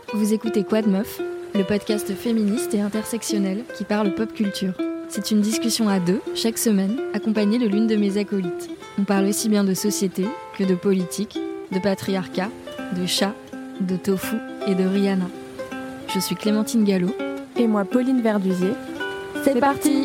Vous écoutez Quoi de Meuf, le podcast féministe et intersectionnel qui parle pop culture. C'est une discussion à deux, chaque semaine, accompagnée de l'une de mes acolytes. On parle aussi bien de société que de politique, de patriarcat, de chat, de tofu et de Rihanna. Je suis Clémentine Gallo. Et moi, Pauline Verdusier. C'est parti!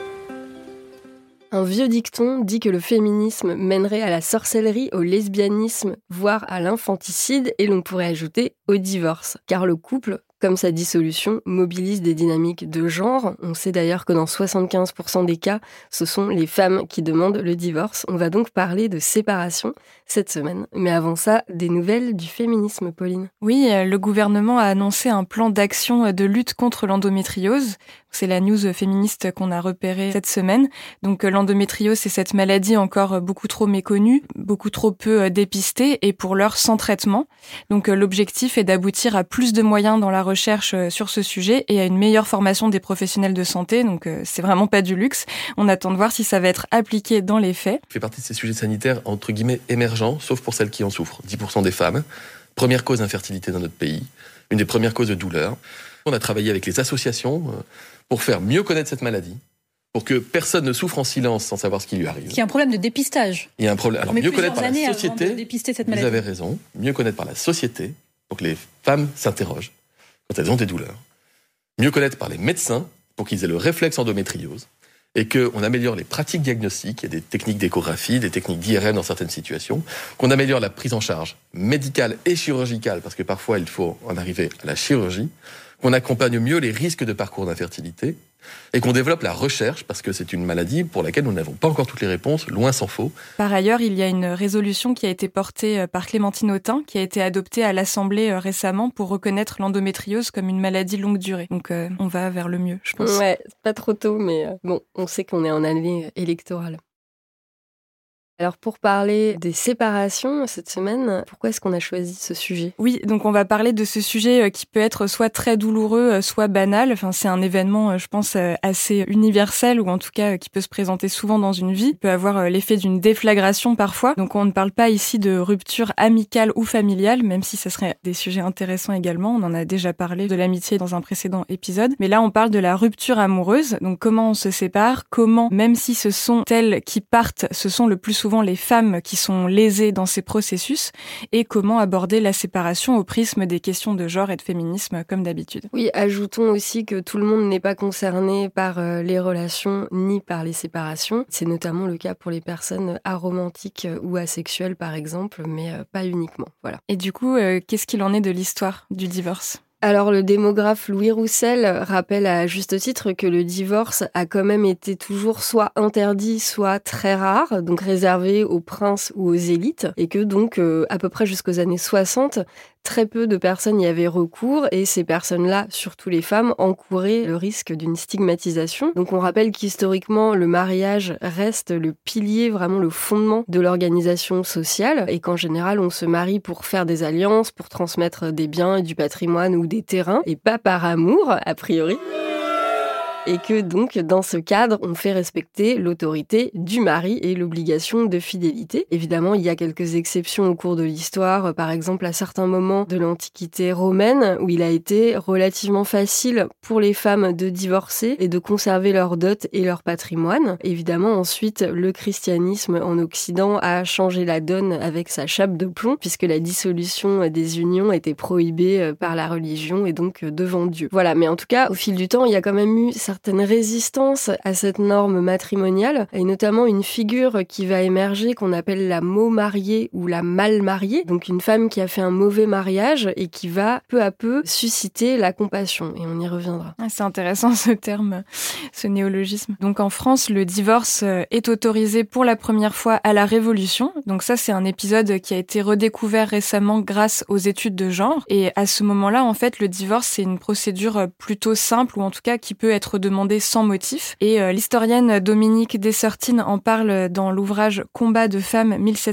Un vieux dicton dit que le féminisme mènerait à la sorcellerie, au lesbianisme, voire à l'infanticide, et l'on pourrait ajouter au divorce. Car le couple, comme sa dissolution, mobilise des dynamiques de genre. On sait d'ailleurs que dans 75% des cas, ce sont les femmes qui demandent le divorce. On va donc parler de séparation cette semaine. Mais avant ça, des nouvelles du féminisme, Pauline. Oui, le gouvernement a annoncé un plan d'action de lutte contre l'endométriose. C'est la news féministe qu'on a repérée cette semaine. Donc l'endométriose, c'est cette maladie encore beaucoup trop méconnue, beaucoup trop peu dépistée et pour l'heure sans traitement. Donc l'objectif est d'aboutir à plus de moyens dans la recherche sur ce sujet et à une meilleure formation des professionnels de santé. Donc c'est vraiment pas du luxe. On attend de voir si ça va être appliqué dans les faits. Ça fait partie de ces sujets sanitaires entre guillemets émergents, sauf pour celles qui en souffrent. 10% des femmes. Première cause d'infertilité dans notre pays. Une des premières causes de douleur. On a travaillé avec les associations pour faire mieux connaître cette maladie, pour que personne ne souffre en silence sans savoir ce qui lui arrive. Il y a un problème de dépistage. Il y a un problème. Alors mieux connaître par la société. De dépister cette maladie. maladie. Vous avez raison. Mieux connaître par la société, pour que les femmes s'interrogent quand elles ont des douleurs. Mieux connaître par les médecins, pour qu'ils aient le réflexe endométriose, et qu'on améliore les pratiques diagnostiques. Il y a des techniques d'échographie, des techniques d'IRM dans certaines situations. Qu'on améliore la prise en charge médicale et chirurgicale, parce que parfois il faut en arriver à la chirurgie. Qu'on accompagne mieux les risques de parcours d'infertilité et qu'on développe la recherche, parce que c'est une maladie pour laquelle nous n'avons pas encore toutes les réponses, loin s'en faut. Par ailleurs, il y a une résolution qui a été portée par Clémentine Autain, qui a été adoptée à l'Assemblée récemment pour reconnaître l'endométriose comme une maladie longue durée. Donc on va vers le mieux, je pense. Ouais, c'est pas trop tôt, mais bon, on sait qu'on est en année électorale. Alors pour parler des séparations cette semaine, pourquoi est-ce qu'on a choisi ce sujet ? Oui, donc on va parler de ce sujet qui peut être soit très douloureux, soit banal. Enfin, c'est un événement, je pense, assez universel ou en tout cas qui peut se présenter souvent dans une vie. Il peut avoir l'effet d'une déflagration parfois. Donc on ne parle pas ici de rupture amicale ou familiale, même si ce serait des sujets intéressants également. On en a déjà parlé de l'amitié dans un précédent épisode. Mais là, on parle de la rupture amoureuse. Donc comment on se sépare, comment, même si ce sont elles qui partent, ce sont le plus souvent les femmes qui sont lésées dans ces processus, et comment aborder la séparation au prisme des questions de genre et de féminisme comme d'habitude. Oui, ajoutons aussi que tout le monde n'est pas concerné par les relations ni par les séparations. C'est notamment le cas pour les personnes aromantiques ou asexuelles par exemple, mais pas uniquement. Voilà. Et du coup, qu'est-ce qu'il en est de l'histoire du divorce ? Alors le démographe Louis Roussel rappelle à juste titre que le divorce a quand même été toujours soit interdit, soit très rare, donc réservé aux princes ou aux élites, et que donc à peu près jusqu'aux années 60, très peu de personnes y avaient recours, et ces personnes-là, surtout les femmes, encouraient le risque d'une stigmatisation. Donc on rappelle qu'historiquement, le mariage reste le pilier, vraiment le fondement de l'organisation sociale, et qu'en général, on se marie pour faire des alliances, pour transmettre des biens et du patrimoine ou des terrains, et pas par amour, a priori. Et que donc, dans ce cadre, on fait respecter l'autorité du mari et l'obligation de fidélité. Évidemment, il y a quelques exceptions au cours de l'histoire, par exemple à certains moments de l'Antiquité romaine, où il a été relativement facile pour les femmes de divorcer et de conserver leur dot et leur patrimoine. Évidemment, ensuite, le christianisme en Occident a changé la donne avec sa chape de plomb, puisque la dissolution des unions était prohibée par la religion et donc devant Dieu. Voilà, mais en tout cas, au fil du temps, il y a quand même eu certaines résistances à cette norme matrimoniale, et notamment une figure qui va émerger qu'on appelle la mot mariée ou la mal mariée, donc une femme qui a fait un mauvais mariage et qui va peu à peu susciter la compassion, et on y reviendra. C'est intéressant ce terme, ce néologisme. Donc en France, le divorce est autorisé pour la première fois à la Révolution, donc ça c'est un épisode qui a été redécouvert récemment grâce aux études de genre, et à ce moment-là, en fait, le divorce c'est une procédure plutôt simple, ou en tout cas qui peut être demander sans motif. Et l'historienne Dominique Dessertine en parle dans l'ouvrage Combat de femmes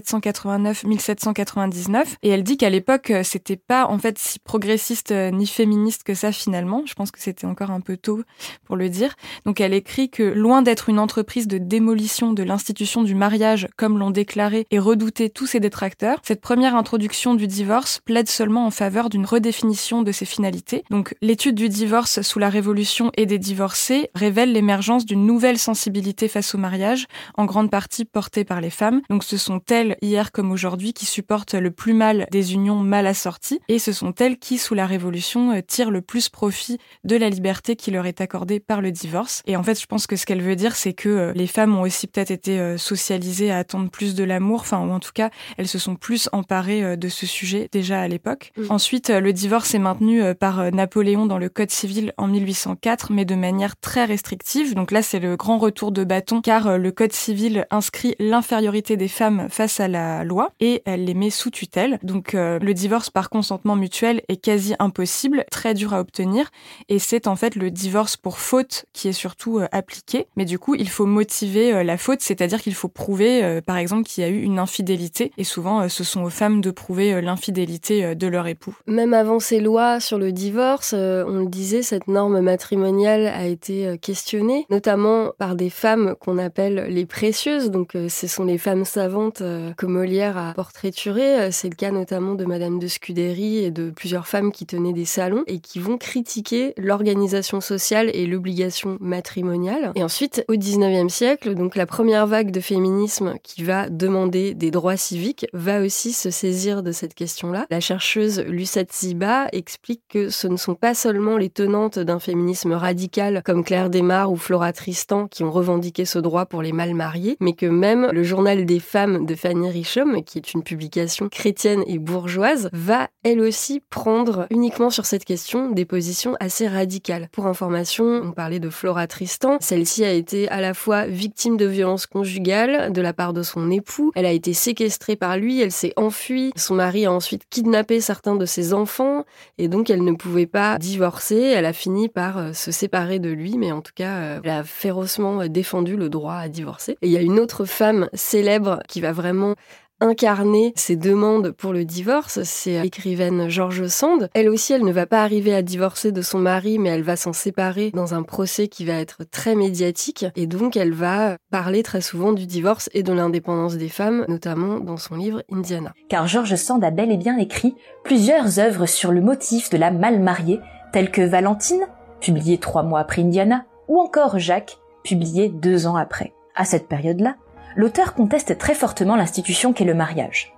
1789-1799. Et elle dit qu'à l'époque, c'était pas en fait si progressiste ni féministe que ça finalement. Je pense que c'était encore un peu tôt pour le dire. Donc elle écrit que loin d'être une entreprise de démolition de l'institution du mariage, comme l'ont déclaré et redouté tous ses détracteurs, cette première introduction du divorce plaide seulement en faveur d'une redéfinition de ses finalités. Donc l'étude du divorce sous la Révolution et des divorcés révèle l'émergence d'une nouvelle sensibilité face au mariage, en grande partie portée par les femmes. Donc ce sont elles, hier comme aujourd'hui, qui supportent le plus mal des unions mal assorties, et ce sont elles qui, sous la Révolution, tirent le plus profit de la liberté qui leur est accordée par le divorce. Et en fait, je pense que ce qu'elle veut dire, c'est que les femmes ont aussi peut-être été socialisées à attendre plus de l'amour, ou en tout cas, elles se sont plus emparées de ce sujet déjà à l'époque. Ensuite, le divorce est maintenu par Napoléon dans le Code civil en 1804, mais de manière très restrictive. Donc là, c'est le grand retour de bâton, car le Code civil inscrit l'infériorité des femmes face à la loi et elle les met sous tutelle. Donc le divorce par consentement mutuel est quasi impossible, très dur à obtenir, et c'est en fait le divorce pour faute qui est surtout appliqué. Mais du coup, il faut motiver la faute, c'est-à-dire qu'il faut prouver, par exemple, qu'il y a eu une infidélité, et souvent, ce sont aux femmes de prouver l'infidélité de leur époux. Même avant ces lois sur le divorce, on le disait, cette norme matrimoniale a été questionnée, notamment par des femmes qu'on appelle les précieuses. Donc, ce sont les femmes savantes que Molière a portraiturées. C'est le cas notamment de Madame de Scudéry et de plusieurs femmes qui tenaient des salons et qui vont critiquer l'organisation sociale et l'obligation matrimoniale. Et ensuite, au 19e siècle, donc la première vague de féminisme qui va demander des droits civiques va aussi se saisir de cette question-là. La chercheuse Lucette Ziba explique que ce ne sont pas seulement les tenantes d'un féminisme radical comme Claire Desmarres ou Flora Tristan qui ont revendiqué ce droit pour les mal mariés, mais que même le Journal des femmes de Fanny Richaume, qui est une publication chrétienne et bourgeoise, va elle aussi prendre uniquement sur cette question des positions assez radicales. Pour information, on parlait de Flora Tristan. Celle-ci a été à la fois victime de violences conjugales de la part de son époux, elle a été séquestrée par lui, elle s'est enfuie, son mari a ensuite kidnappé certains de ses enfants et donc elle ne pouvait pas divorcer, elle a fini par se séparer de lui, mais en tout cas elle a férocement défendu le droit à divorcer. Et il y a une autre femme célèbre qui va vraiment incarner ces demandes pour le divorce, c'est l'écrivaine George Sand. Elle aussi, elle ne va pas arriver à divorcer de son mari, mais elle va s'en séparer dans un procès qui va être très médiatique. Et donc, elle va parler très souvent du divorce et de l'indépendance des femmes, notamment dans son livre Indiana. Car George Sand a bel et bien écrit plusieurs œuvres sur le motif de la mal mariée, telles que Valentine, publiée 3 mois après Indiana, ou encore Jacques, publié 2 ans après. À cette période-là, l'auteur conteste très fortement l'institution qu'est le mariage.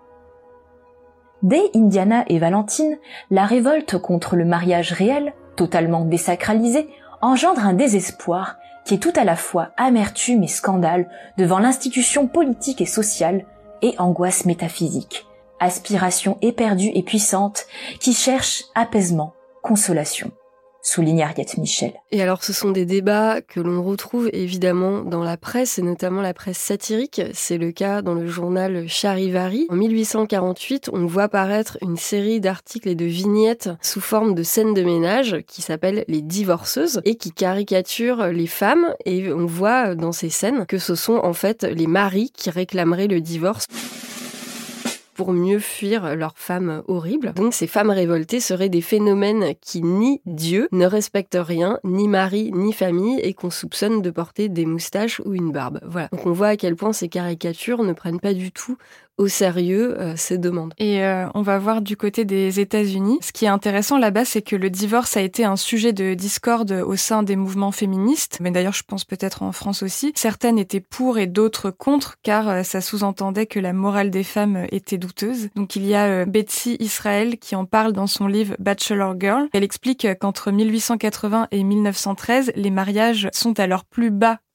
Dès Indiana et Valentine, la révolte contre le mariage réel, totalement désacralisé, engendre un désespoir qui est tout à la fois amertume et scandale devant l'institution politique et sociale et angoisse métaphysique, aspiration éperdue et puissante qui cherche apaisement, consolation. Souligne Ariette Michel. Et alors, ce sont des débats que l'on retrouve évidemment dans la presse, et notamment la presse satirique. C'est le cas dans le journal Charivari. En 1848, on voit paraître une série d'articles et de vignettes sous forme de scènes de ménage qui s'appellent Les Divorceuses et qui caricaturent les femmes. Et on voit dans ces scènes que ce sont en fait les maris qui réclameraient le divorce pour mieux fuir leurs femmes horribles. Donc ces femmes révoltées seraient des phénomènes qui nient Dieu, ne respectent rien, ni mari, ni famille, et qu'on soupçonne de porter des moustaches ou une barbe. Voilà. Donc on voit à quel point ces caricatures ne prennent pas du tout au sérieux ces demandes. Et on va voir du côté des États-Unis. Ce qui est intéressant là-bas, c'est que le divorce a été un sujet de discorde au sein des mouvements féministes, mais d'ailleurs je pense peut-être en France aussi. Certaines étaient pour et d'autres contre, car ça sous-entendait que la morale des femmes était douteuse. Donc il y a Betsy Israel qui en parle dans son livre Bachelor Girl. Elle explique qu'entre 1880 et 1913, les mariages sont à leur plus bas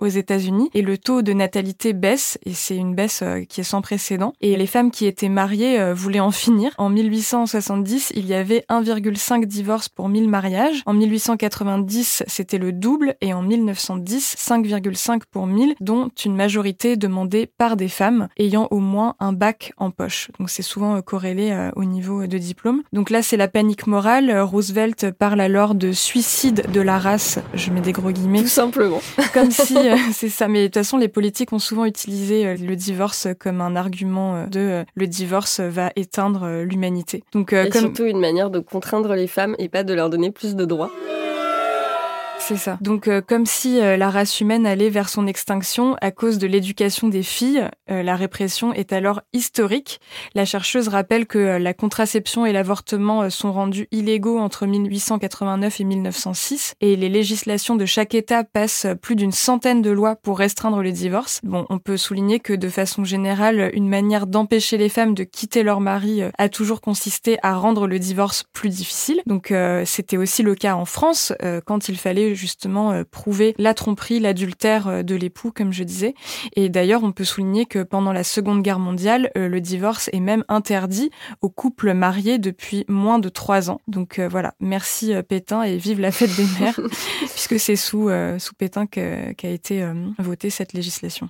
aux États-Unis et le taux de natalité baisse, et c'est une baisse qui est sans précédent. Et les femmes qui étaient mariées voulaient en finir. En 1870, il y avait 1,5 divorces pour 1000 mariages. En 1890, c'était le double, et en 1910, 5,5 pour 1000, dont une majorité demandée par des femmes ayant au moins un bac en poche. Donc c'est souvent corrélé au niveau de diplôme. Donc là, c'est la panique morale. Roosevelt parle alors de suicide de la race, je mets des gros guillemets. Tout simplement. Comme si, c'est ça. Mais de toute façon, les politiques ont souvent utilisé le divorce comme un argument de le divorce va éteindre l'humanité. Donc, et surtout une manière de contraindre les femmes et pas de leur donner plus de droits. C'est ça. Donc, comme si la race humaine allait vers son extinction à cause de l'éducation des filles, la répression est alors historique. La chercheuse rappelle que la contraception et l'avortement sont rendus illégaux entre 1889 et 1906, et les législations de chaque État passent plus d'une centaine de lois pour restreindre le divorce. Bon, on peut souligner que de façon générale, une manière d'empêcher les femmes de quitter leur mari a toujours consisté à rendre le divorce plus difficile. Donc, c'était aussi le cas en France, quand il fallait justement prouver la tromperie, l'adultère de l'époux, comme je disais. Et d'ailleurs, on peut souligner que pendant la Seconde Guerre mondiale, le divorce est même interdit aux couples mariés depuis moins de 3 ans. Donc voilà, merci Pétain et vive la fête des mères, puisque c'est sous Pétain qu'a été votée cette législation.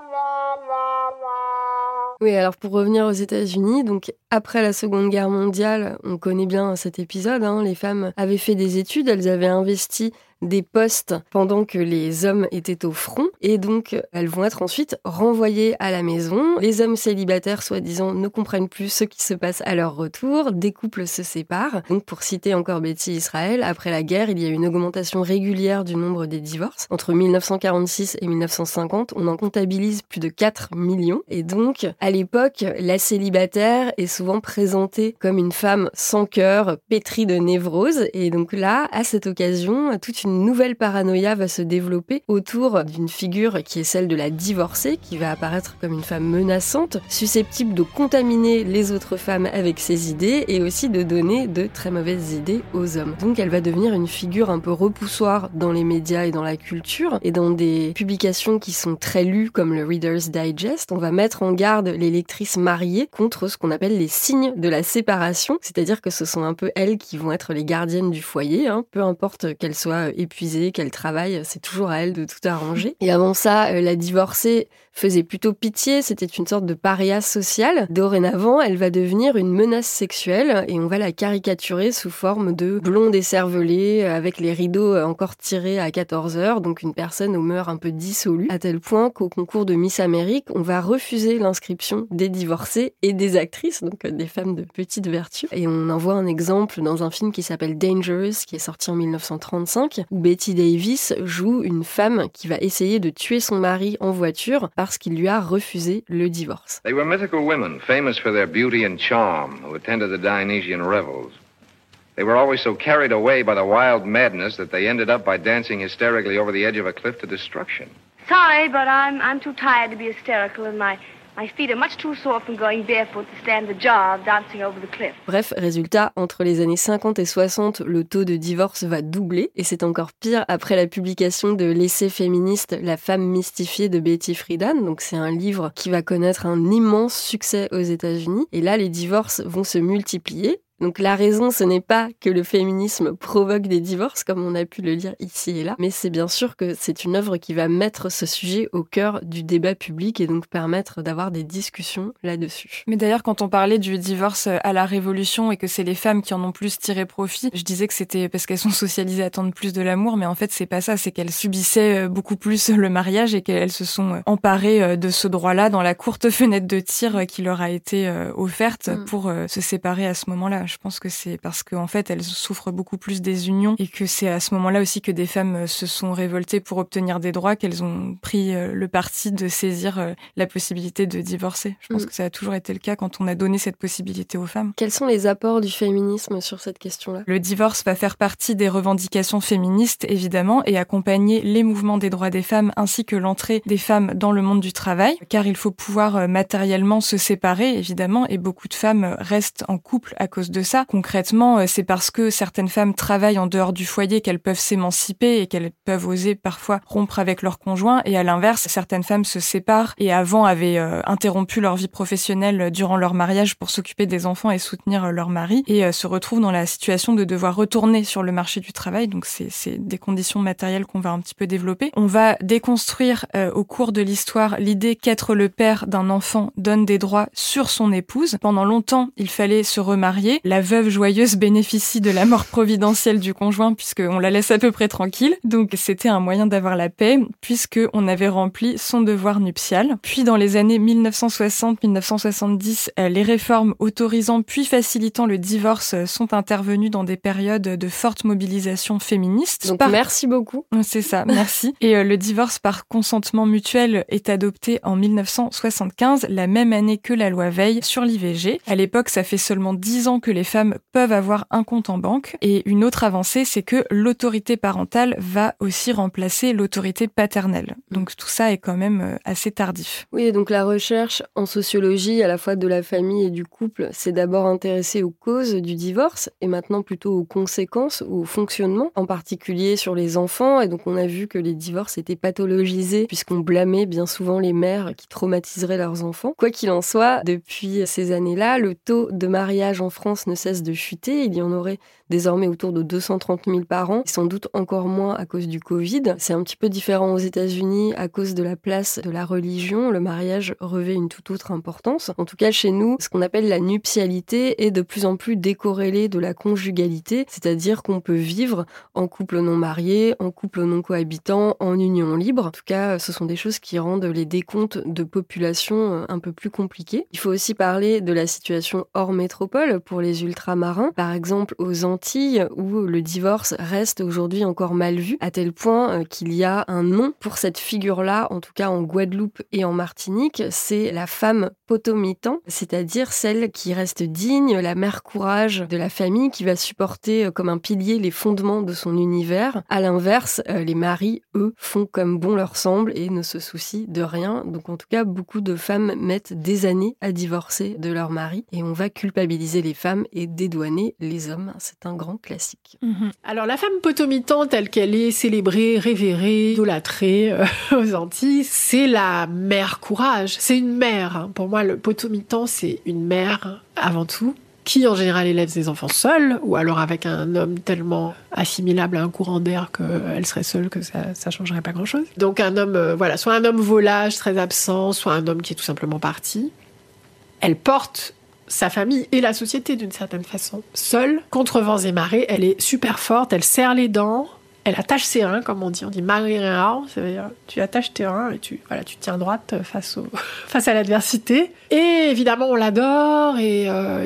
Oui, alors pour revenir aux États-Unis, donc après la Seconde Guerre mondiale, on connaît bien cet épisode, les femmes avaient fait des études, elles avaient investi des postes pendant que les hommes étaient au front, et donc elles vont être ensuite renvoyées à la maison. Les hommes célibataires, soi-disant, ne comprennent plus ce qui se passe à leur retour, des couples se séparent. Donc pour citer encore Betty Israel, après la guerre, il y a eu une augmentation régulière du nombre des divorces. Entre 1946 et 1950, on en comptabilise plus de 4 millions. Et donc, à l'époque, la célibataire est souvent présentée comme une femme sans cœur, pétrie de névrose. Et donc là, à cette occasion, toute une nouvelle paranoïa va se développer autour d'une figure qui est celle de la divorcée, qui va apparaître comme une femme menaçante, susceptible de contaminer les autres femmes avec ses idées et aussi de donner de très mauvaises idées aux hommes. Donc elle va devenir une figure un peu repoussoire dans les médias et dans la culture, et dans des publications qui sont très lues comme le Reader's Digest, on va mettre en garde les lectrices mariées contre ce qu'on appelle les signes de la séparation, c'est-à-dire que ce sont un peu elles qui vont être les gardiennes du foyer, peu importe qu'elles soient épuisée, qu'elle travaille, c'est toujours à elle de tout arranger. Et avant ça, la divorcée faisait plutôt pitié, c'était une sorte de paria social. Dorénavant, elle va devenir une menace sexuelle et on va la caricaturer sous forme de blonde écervelée avec les rideaux encore tirés à 14h, donc une personne aux mœurs un peu dissolues, à tel point qu'au concours de Miss Amérique, on va refuser l'inscription des divorcées et des actrices, donc des femmes de petite vertu. Et on en voit un exemple dans un film qui s'appelle Dangerous, qui est sorti en 1935, où Betty Davis joue une femme qui va essayer de tuer son mari en voiture parce qu'il lui a refusé le divorce. They were mythical women, famous for their beauty and charm, who attended the Dionysian revels. They were always so carried away by the wild madness that they ended up by dancing hysterically over the edge of a cliff to destruction. Sorry, but I'm too tired to be hysterical, and my feet are much too sore from going barefoot to stand the jar of dancing over the cliff. Bref, résultat, entre les années 50 et 60, le taux de divorce va doubler, et c'est encore pire après la publication de l'essai féministe La femme mystifiée de Betty Friedan. Donc c'est un livre qui va connaître un immense succès aux États-Unis, et là les divorces vont se multiplier. Donc la raison, ce n'est pas que le féminisme provoque des divorces, comme on a pu le lire ici et là, mais c'est bien sûr que c'est une œuvre qui va mettre ce sujet au cœur du débat public et donc permettre d'avoir des discussions là-dessus. Mais d'ailleurs, quand on parlait du divorce à la Révolution et que c'est les femmes qui en ont plus tiré profit, je disais que c'était parce qu'elles sont socialisées à attendre plus de l'amour, mais en fait c'est pas ça, c'est qu'elles subissaient beaucoup plus le mariage et qu'elles se sont emparées de ce droit-là dans la courte fenêtre de tir qui leur a été offerte pour se séparer à ce moment-là. Je pense que c'est parce qu'en fait, elles souffrent beaucoup plus des unions et que c'est à ce moment-là aussi que des femmes se sont révoltées pour obtenir des droits qu'elles ont pris le parti de saisir la possibilité de divorcer. Je pense que ça a toujours été le cas quand on a donné cette possibilité aux femmes. Quels sont les apports du féminisme sur cette question-là ? Le divorce va faire partie des revendications féministes, évidemment, et accompagner les mouvements des droits des femmes ainsi que l'entrée des femmes dans le monde du travail, car il faut pouvoir matériellement se séparer, évidemment, et beaucoup de femmes restent en couple à cause de de ça. Concrètement, c'est parce que certaines femmes travaillent en dehors du foyer qu'elles peuvent s'émanciper et qu'elles peuvent oser parfois rompre avec leur conjoint. Et à l'inverse, certaines femmes se séparent et avant avaient interrompu leur vie professionnelle durant leur mariage pour s'occuper des enfants et soutenir leur mari et se retrouvent dans la situation de devoir retourner sur le marché du travail. Donc c'est des conditions matérielles qu'on va un petit peu développer. On va déconstruire au cours de l'histoire l'idée qu'être le père d'un enfant donne des droits sur son épouse. Pendant longtemps, il fallait se remarier. La veuve joyeuse bénéficie de la mort providentielle du conjoint puisqu'on la laisse à peu près tranquille. Donc c'était un moyen d'avoir la paix puisqu'on avait rempli son devoir nuptial. Puis dans les années 1960-1970, les réformes autorisant puis facilitant le divorce sont intervenues dans des périodes de forte mobilisation féministe. Donc merci beaucoup. C'est ça, merci. Et le divorce par consentement mutuel est adopté en 1975, la même année que la loi Veil sur l'IVG. À l'époque, ça fait seulement 10 ans que les femmes peuvent avoir un compte en banque. Et une autre avancée, c'est que l'autorité parentale va aussi remplacer l'autorité paternelle. Donc tout ça est quand même assez tardif. Oui, donc la recherche en sociologie, à la fois de la famille et du couple, s'est d'abord intéressée aux causes du divorce et maintenant plutôt aux conséquences ou au fonctionnement, en particulier sur les enfants. Et donc on a vu que les divorces étaient pathologisés puisqu'on blâmait bien souvent les mères qui traumatiseraient leurs enfants. Quoi qu'il en soit, depuis ces années-là, le taux de mariage en France ne cesse de chuter. Il y en aurait désormais autour de 230 000 par an, sans doute encore moins à cause du Covid. C'est un petit peu différent aux États-Unis à cause de la place de la religion. Le mariage revêt une toute autre importance. En tout cas, chez nous, ce qu'on appelle la nuptialité est de plus en plus décorrélée de la conjugalité, c'est-à-dire qu'on peut vivre en couple non marié, en couple non cohabitant, en union libre. En tout cas, ce sont des choses qui rendent les décomptes de population un peu plus compliqués. Il faut aussi parler de la situation hors métropole pour les ultramarins. Par exemple, aux Antilles, où le divorce reste aujourd'hui encore mal vu, à tel point qu'il y a un nom pour cette figure-là, en tout cas en Guadeloupe et en Martinique, c'est la femme potomitan, c'est-à-dire celle qui reste digne, la mère courage de la famille, qui va supporter comme un pilier les fondements de son univers. À l'inverse, les maris, eux, font comme bon leur semble et ne se soucient de rien. Donc en tout cas, beaucoup de femmes mettent des années à divorcer de leur mari et on va culpabiliser les femmes et dédouaner les hommes. C'est un grand classique. Alors la femme potomitan telle qu'elle est célébrée, révérée, idolâtrée aux Antilles, c'est la mère courage. C'est une mère. Pour moi, le potomitan, c'est une mère avant tout, qui en général élève ses enfants seule, ou alors avec un homme tellement assimilable à un courant d'air qu'elle serait seule, que ça changerait pas grand-chose. Donc un homme, soit un homme volage, très absent, soit un homme qui est tout simplement parti. Elle porte sa famille et la société d'une certaine façon. Seule, contre vents et marées, elle est super forte, elle serre les dents, elle attache ses reins, comme on dit Marie-Réa, c'est-à-dire tu attaches tes reins et tu tiens droite face à l'adversité. Et évidemment, on l'adore et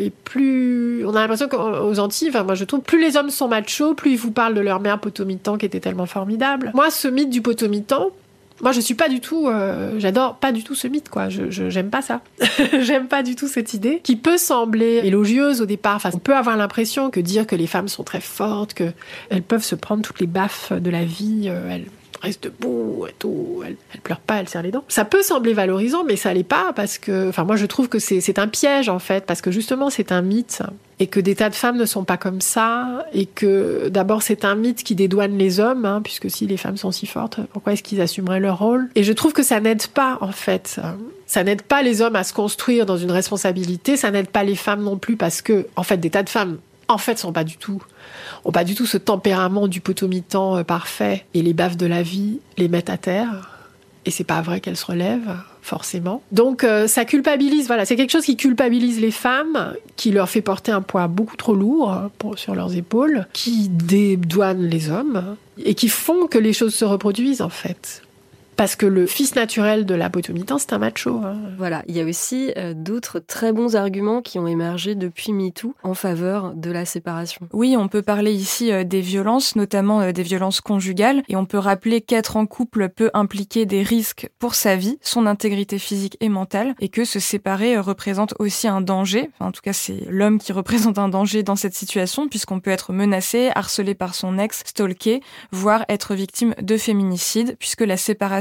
plus... On a l'impression qu'aux Antilles, moi je trouve, plus les hommes sont machos, plus ils vous parlent de leur mère potomitan qui était tellement formidable. Moi, ce mythe du potomitan, moi, je suis pas du tout... j'adore pas du tout ce mythe, quoi. J'aime pas ça. J'aime pas du tout cette idée, qui peut sembler élogieuse au départ. Enfin, on peut avoir l'impression que dire que les femmes sont très fortes, qu'elles peuvent se prendre toutes les baffes de la vie, elles restent debout et tout, elles pleurent pas, elles serrent les dents. Ça peut sembler valorisant, mais ça l'est pas, parce que... Enfin, moi, je trouve que c'est un piège, en fait, parce que justement, c'est un mythe... Et que des tas de femmes ne sont pas comme ça, et que d'abord c'est un mythe qui dédouane les hommes, puisque si les femmes sont si fortes, pourquoi est-ce qu'ils assumeraient leur rôle ? Et je trouve que ça n'aide pas, en fait. Ça n'aide pas les hommes à se construire dans une responsabilité, ça n'aide pas les femmes non plus, parce que, en fait, des tas de femmes, en fait, ont pas du tout ce tempérament du potomitan parfait, et les baffes de la vie les mettent à terre. Et c'est pas vrai qu'elles se relèvent, forcément. Donc ça culpabilise, c'est quelque chose qui culpabilise les femmes, qui leur fait porter un poids beaucoup trop lourd sur leurs épaules, qui dédouane les hommes, et qui font que les choses se reproduisent, en fait. Parce que le fils naturel de la potomitan, c'est un macho. Voilà, il y a aussi d'autres très bons arguments qui ont émergé depuis MeToo en faveur de la séparation. Oui, on peut parler ici des violences, notamment des violences conjugales, et on peut rappeler qu'être en couple peut impliquer des risques pour sa vie, son intégrité physique et mentale, et que se séparer représente aussi un danger. Enfin, en tout cas, c'est l'homme qui représente un danger dans cette situation, puisqu'on peut être menacé, harcelé par son ex, stalké, voire être victime de féminicide, puisque la séparation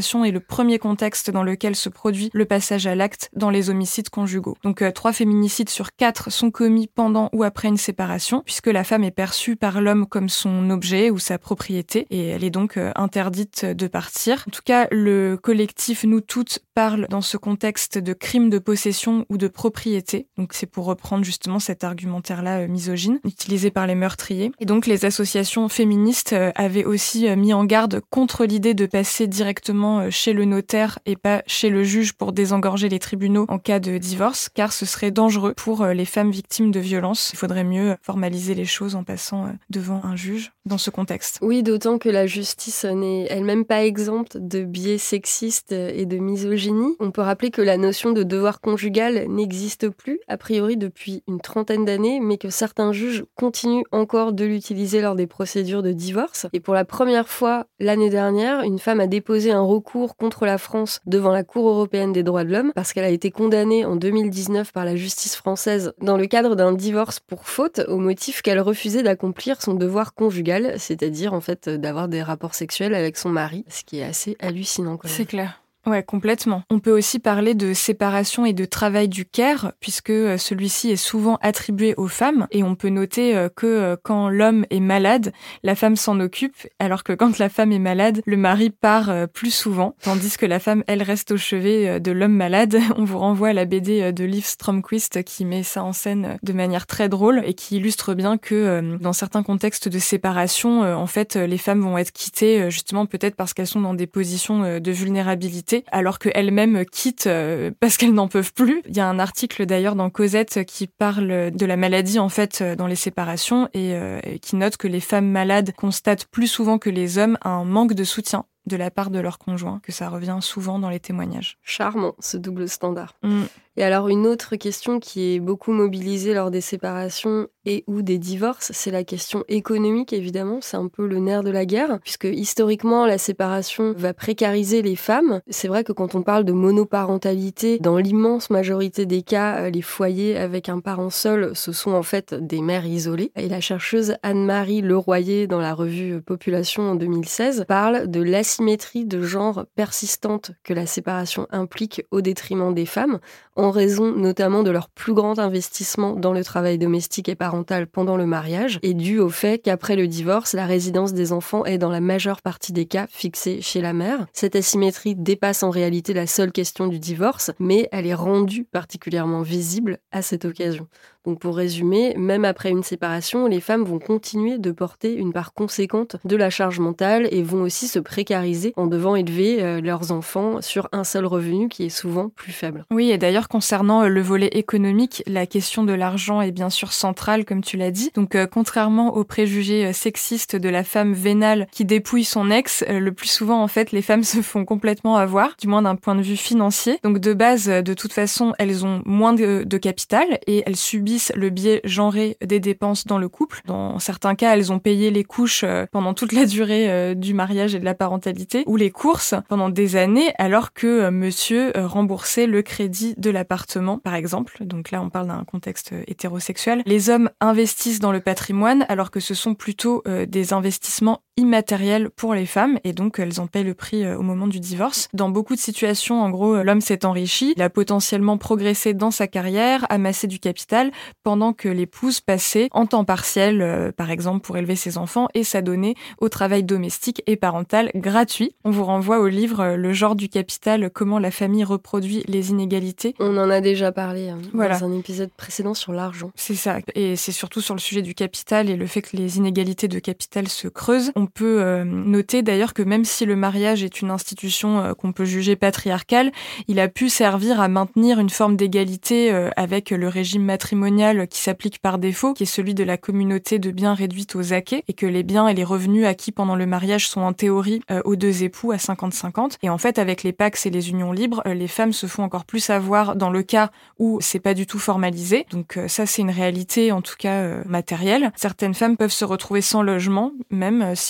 séparation est le premier contexte dans lequel se produit le passage à l'acte dans les homicides conjugaux. Donc 3 féminicides sur 4 sont commis pendant ou après une séparation, puisque la femme est perçue par l'homme comme son objet ou sa propriété, et elle est donc interdite de partir. En tout cas, le collectif Nous Toutes parle dans ce contexte de crime de possession ou de propriété. Donc c'est pour reprendre justement cet argumentaire-là misogyne, utilisé par les meurtriers. Et donc les associations féministes avaient aussi mis en garde contre l'idée de passer directement chez le notaire et pas chez le juge pour désengorger les tribunaux en cas de divorce, car ce serait dangereux pour les femmes victimes de violences. Il faudrait mieux formaliser les choses en passant devant un juge dans ce contexte. Oui, d'autant que la justice n'est elle-même pas exempte de biais sexistes et de misogynie. On peut rappeler que la notion de devoir conjugal n'existe plus, a priori depuis une 30aine d'années, mais que certains juges continuent encore de l'utiliser lors des procédures de divorce. Et pour la première fois l'année dernière, une femme a déposé un recours contre la France devant la Cour européenne des droits de l'homme parce qu'elle a été condamnée en 2019 par la justice française dans le cadre d'un divorce pour faute au motif qu'elle refusait d'accomplir son devoir conjugal, c'est-à-dire en fait d'avoir des rapports sexuels avec son mari, ce qui est assez hallucinant quand même. C'est clair. Ouais, complètement. On peut aussi parler de séparation et de travail du care, puisque celui-ci est souvent attribué aux femmes, et on peut noter que quand l'homme est malade, la femme s'en occupe, alors que quand la femme est malade, le mari part plus souvent, tandis que la femme, elle, reste au chevet de l'homme malade. On vous renvoie à la BD de Liv Stromquist qui met ça en scène de manière très drôle et qui illustre bien que dans certains contextes de séparation, en fait, les femmes vont être quittées justement peut-être parce qu'elles sont dans des positions de vulnérabilité, alors qu'elles-mêmes quittent parce qu'elles n'en peuvent plus. Il y a un article d'ailleurs dans Cosette qui parle de la maladie en fait dans les séparations et qui note que les femmes malades constatent plus souvent que les hommes un manque de soutien de la part de leur conjoint, que ça revient souvent dans les témoignages. Charmant, ce double standard. Et alors, une autre question qui est beaucoup mobilisée lors des séparations et ou des divorces, c'est la question économique, évidemment. C'est un peu le nerf de la guerre, puisque historiquement, la séparation va précariser les femmes. C'est vrai que quand on parle de monoparentalité, dans l'immense majorité des cas, les foyers avec un parent seul, ce sont en fait des mères isolées. Et la chercheuse Anne-Marie Leroyer, dans la revue Population en 2016, parle de l'asymétrie de genre persistante que la séparation implique au détriment des femmes, en raison notamment de leur plus grand investissement dans le travail domestique et parental pendant le mariage, et dû au fait qu'après le divorce, la résidence des enfants est dans la majeure partie des cas fixée chez la mère. Cette asymétrie dépasse en réalité la seule question du divorce, mais elle est rendue particulièrement visible à cette occasion. Donc pour résumer, même après une séparation, les femmes vont continuer de porter une part conséquente de la charge mentale et vont aussi se précariser en devant élever leurs enfants sur un seul revenu qui est souvent plus faible. Oui, et d'ailleurs concernant le volet économique, la question de l'argent est bien sûr centrale, comme tu l'as dit. Donc contrairement aux préjugés sexistes de la femme vénale qui dépouille son ex, le plus souvent en fait les femmes se font complètement avoir, du moins d'un point de vue financier. Donc de base, de toute façon, elles ont moins de capital et elles subissent le biais genré des dépenses dans le couple. Dans certains cas, elles ont payé les couches pendant toute la durée du mariage et de la parentalité, ou les courses pendant des années, alors que monsieur remboursait le crédit de l'appartement, par exemple. Donc là, on parle d'un contexte hétérosexuel. Les hommes investissent dans le patrimoine, alors que ce sont plutôt des investissements immatériels pour les femmes, et donc elles en paient le prix au moment du divorce. Dans beaucoup de situations, en gros, l'homme s'est enrichi, il a potentiellement progressé dans sa carrière, amassé du capital, pendant que l'épouse passait en temps partiel, par exemple pour élever ses enfants, et s'adonnait au travail domestique et parental gratuit. On vous renvoie au livre Le genre du capital, comment la famille reproduit les inégalités. On en a déjà parlé voilà. Dans un épisode précédent sur l'argent. C'est ça, et c'est surtout sur le sujet du capital et le fait que les inégalités de capital se creusent. On peut noter d'ailleurs que même si le mariage est une institution qu'on peut juger patriarcale, il a pu servir à maintenir une forme d'égalité avec le régime matrimonial qui s'applique par défaut, qui est celui de la communauté de biens réduite aux acquets, et que les biens et les revenus acquis pendant le mariage sont en théorie aux deux époux à 50-50. Et en fait, avec les PACS et les unions libres, les femmes se font encore plus avoir dans le cas où c'est pas du tout formalisé. Donc ça, c'est une réalité, en tout cas matérielle. Certaines femmes peuvent se retrouver sans logement, même si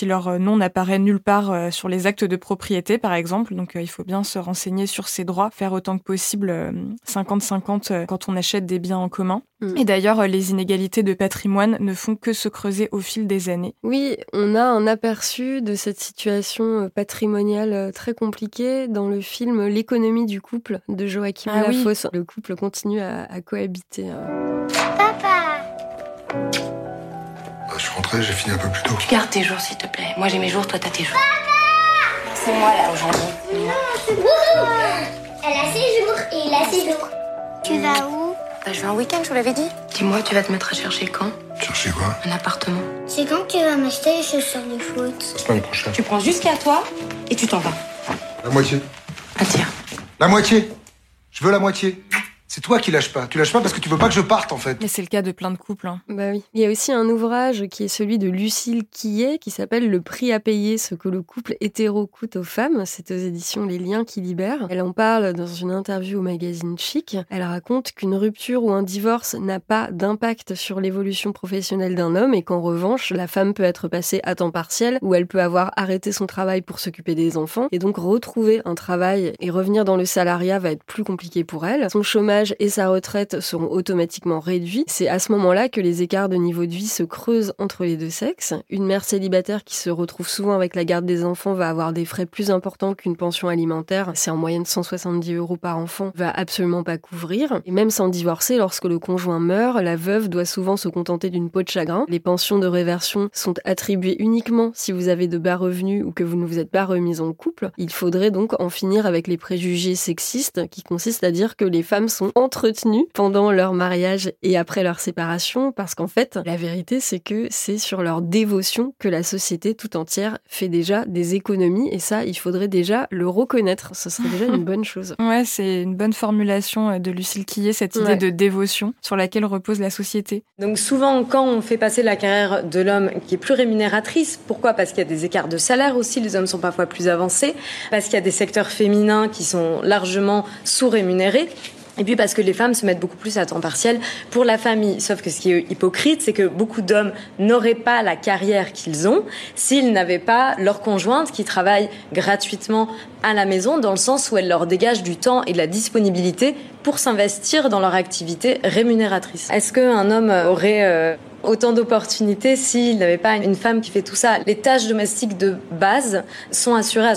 si leur nom n'apparaît nulle part sur les actes de propriété, par exemple. Donc, il faut bien se renseigner sur ses droits, faire autant que possible 50-50 quand on achète des biens en commun. Et d'ailleurs, les inégalités de patrimoine ne font que se creuser au fil des années. Oui, on a un aperçu de cette situation patrimoniale très compliquée dans le film L'économie du couple de Joachim Lafosse. Oui. Le couple continue à cohabiter. Papa! Je suis rentrée, j'ai fini un peu plus tôt. Tu gardes tes jours, s'il te plaît. Moi, j'ai mes jours, toi, t'as tes jours. Papa! C'est moi, là, aujourd'hui. Wouhou! Elle a ses jours et il a ses jours. Tu vas où? Je vais un week-end, je vous l'avais dit. Dis-moi, tu vas te mettre à chercher quand? Chercher quoi? Un appartement. C'est quand tu vas m'acheter les chaussures de foot? Semaine prochaine. Tu prends jusqu'à toi et tu t'en vas. La moitié. Ah tiens. La moitié. Je veux la moitié. C'est toi qui lâches pas. Tu lâches pas parce que tu veux pas que je parte, en fait. Mais c'est le cas de plein de couples. Bah oui. Il y a aussi un ouvrage qui est celui de Lucille Quillet qui s'appelle « Le prix à payer, ce que le couple hétéro coûte aux femmes ». C'est aux éditions Les Liens qui libèrent. Elle en parle dans une interview au magazine Chic. Elle raconte qu'une rupture ou un divorce n'a pas d'impact sur l'évolution professionnelle d'un homme et qu'en revanche, la femme peut être passée à temps partiel ou elle peut avoir arrêté son travail pour s'occuper des enfants et donc retrouver un travail et revenir dans le salariat va être plus compliqué pour elle. Son chômage et sa retraite seront automatiquement réduits. C'est à ce moment-là que les écarts de niveau de vie se creusent entre les deux sexes. Une mère célibataire qui se retrouve souvent avec la garde des enfants va avoir des frais plus importants qu'une pension alimentaire. C'est en moyenne 170 € par enfant, va absolument pas couvrir. Et même sans divorcer, lorsque le conjoint meurt, la veuve doit souvent se contenter d'une peau de chagrin. Les pensions de réversion sont attribuées uniquement si vous avez de bas revenus ou que vous ne vous êtes pas remis en couple. Il faudrait donc en finir avec les préjugés sexistes qui consistent à dire que les femmes sont entretenues pendant leur mariage et après leur séparation, parce qu'en fait, la vérité, c'est que c'est sur leur dévotion que la société tout entière fait déjà des économies, et ça, il faudrait déjà le reconnaître. Ce serait déjà une bonne chose. Ouais, c'est une bonne formulation de Lucille Quillet, cette idée de dévotion sur laquelle repose la société. Donc souvent, quand on fait passer la carrière de l'homme qui est plus rémunératrice, pourquoi? Parce qu'il y a des écarts de salaire aussi, les hommes sont parfois plus avancés, parce qu'il y a des secteurs féminins qui sont largement sous-rémunérés, et puis parce que les femmes se mettent beaucoup plus à temps partiel pour la famille. Sauf que ce qui est hypocrite, c'est que beaucoup d'hommes n'auraient pas la carrière qu'ils ont s'ils n'avaient pas leur conjointe qui travaille gratuitement à la maison, dans le sens où elle leur dégage du temps et de la disponibilité pour s'investir dans leur activité rémunératrice. Est-ce qu'un homme aurait autant d'opportunités s'il n'avait pas une femme qui fait tout ça? Les tâches domestiques de base sont assurées à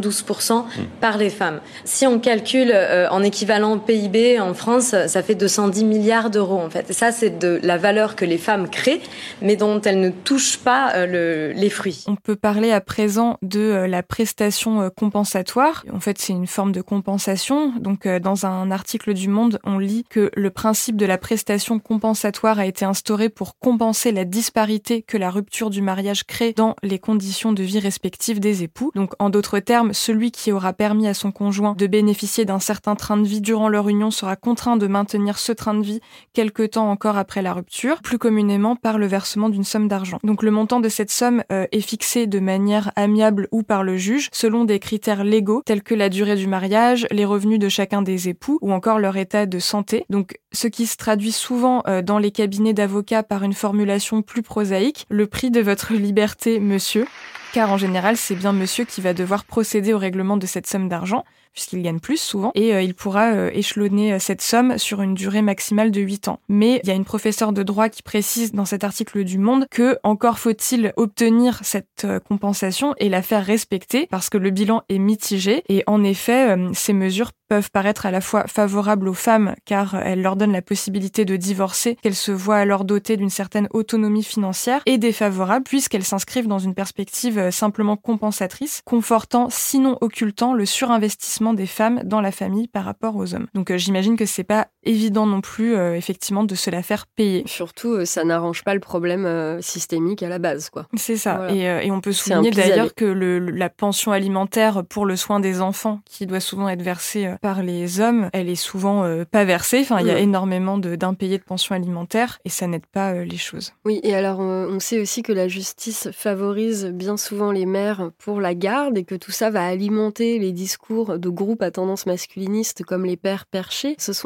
72% par les femmes. Si on calcule en équivalent PIB en France, ça fait 210 milliards d'euros en fait. Et ça, c'est de la valeur que les femmes créent, mais dont elles ne touchent pas les fruits. On peut parler à présent de la prestation compensatoire. En fait, c'est une forme de compensation. Donc, dans un article du Monde, on lit que le principe de la prestation compensatoire a été instauré pour compenser la disparité que la rupture du mariage crée dans les conditions de vie respectives des époux. Donc, en d'autres termes, celui qui aura permis à son conjoint de bénéficier d'un certain train de vie durant leur union sera contraint de maintenir ce train de vie quelque temps encore après la rupture, plus communément par le versement d'une somme d'argent. Donc, le montant de cette somme est fixé de manière amiable ou par le juge, selon des critères légaux tels que la durée du mariage, les revenus de chacun des époux ou encore leur état de santé. Donc, ce qui se traduit souvent dans les cabinets d'avocats par une formulation plus prosaïque, le prix de votre liberté, monsieur, car en général, c'est bien monsieur qui va devoir procéder au règlement de cette somme d'argent, puisqu'il gagne plus souvent, et il pourra échelonner cette somme sur une durée maximale de 8 ans. Mais il y a une professeure de droit qui précise dans cet article du Monde que encore faut-il obtenir cette compensation et la faire respecter, parce que le bilan est mitigé, et en effet, ces mesures peuvent paraître à la fois favorables aux femmes, car elles leur donnent la possibilité de divorcer, qu'elles se voient alors dotées d'une certaine autonomie financière, et défavorables, puisqu'elles s'inscrivent dans une perspective simplement compensatrice, confortant, sinon occultant, le surinvestissement des femmes dans la famille par rapport aux hommes. Donc j'imagine que c'est pas évident non plus, effectivement, de se la faire payer. Surtout, ça n'arrange pas le problème systémique à la base, quoi. C'est ça. Voilà. Et on peut C'est souligner d'ailleurs que la pension alimentaire pour le soin des enfants, qui doit souvent être versée par les hommes, elle est souvent pas versée. Enfin, il y a énormément d'impayés de pension alimentaire et ça n'aide pas les choses. Oui, et alors on sait aussi que la justice favorise bien souvent les mères pour la garde et que tout ça va alimenter les discours de groupes à tendance masculiniste comme les pères perchés. Ce sont des pères qui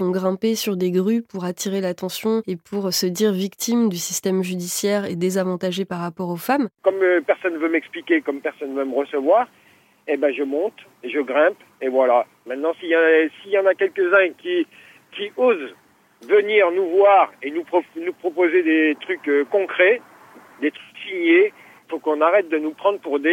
font grimper sur des grues pour attirer l'attention et pour se dire victimes du système judiciaire et désavantagées par rapport aux femmes. Comme personne ne veut m'expliquer, comme personne ne veut me recevoir, eh ben je monte, je grimpe, et voilà. Maintenant, s'il y en a quelques-uns qui osent venir nous voir et nous proposer des trucs concrets, des trucs signés, faut qu'on arrête de nous prendre pour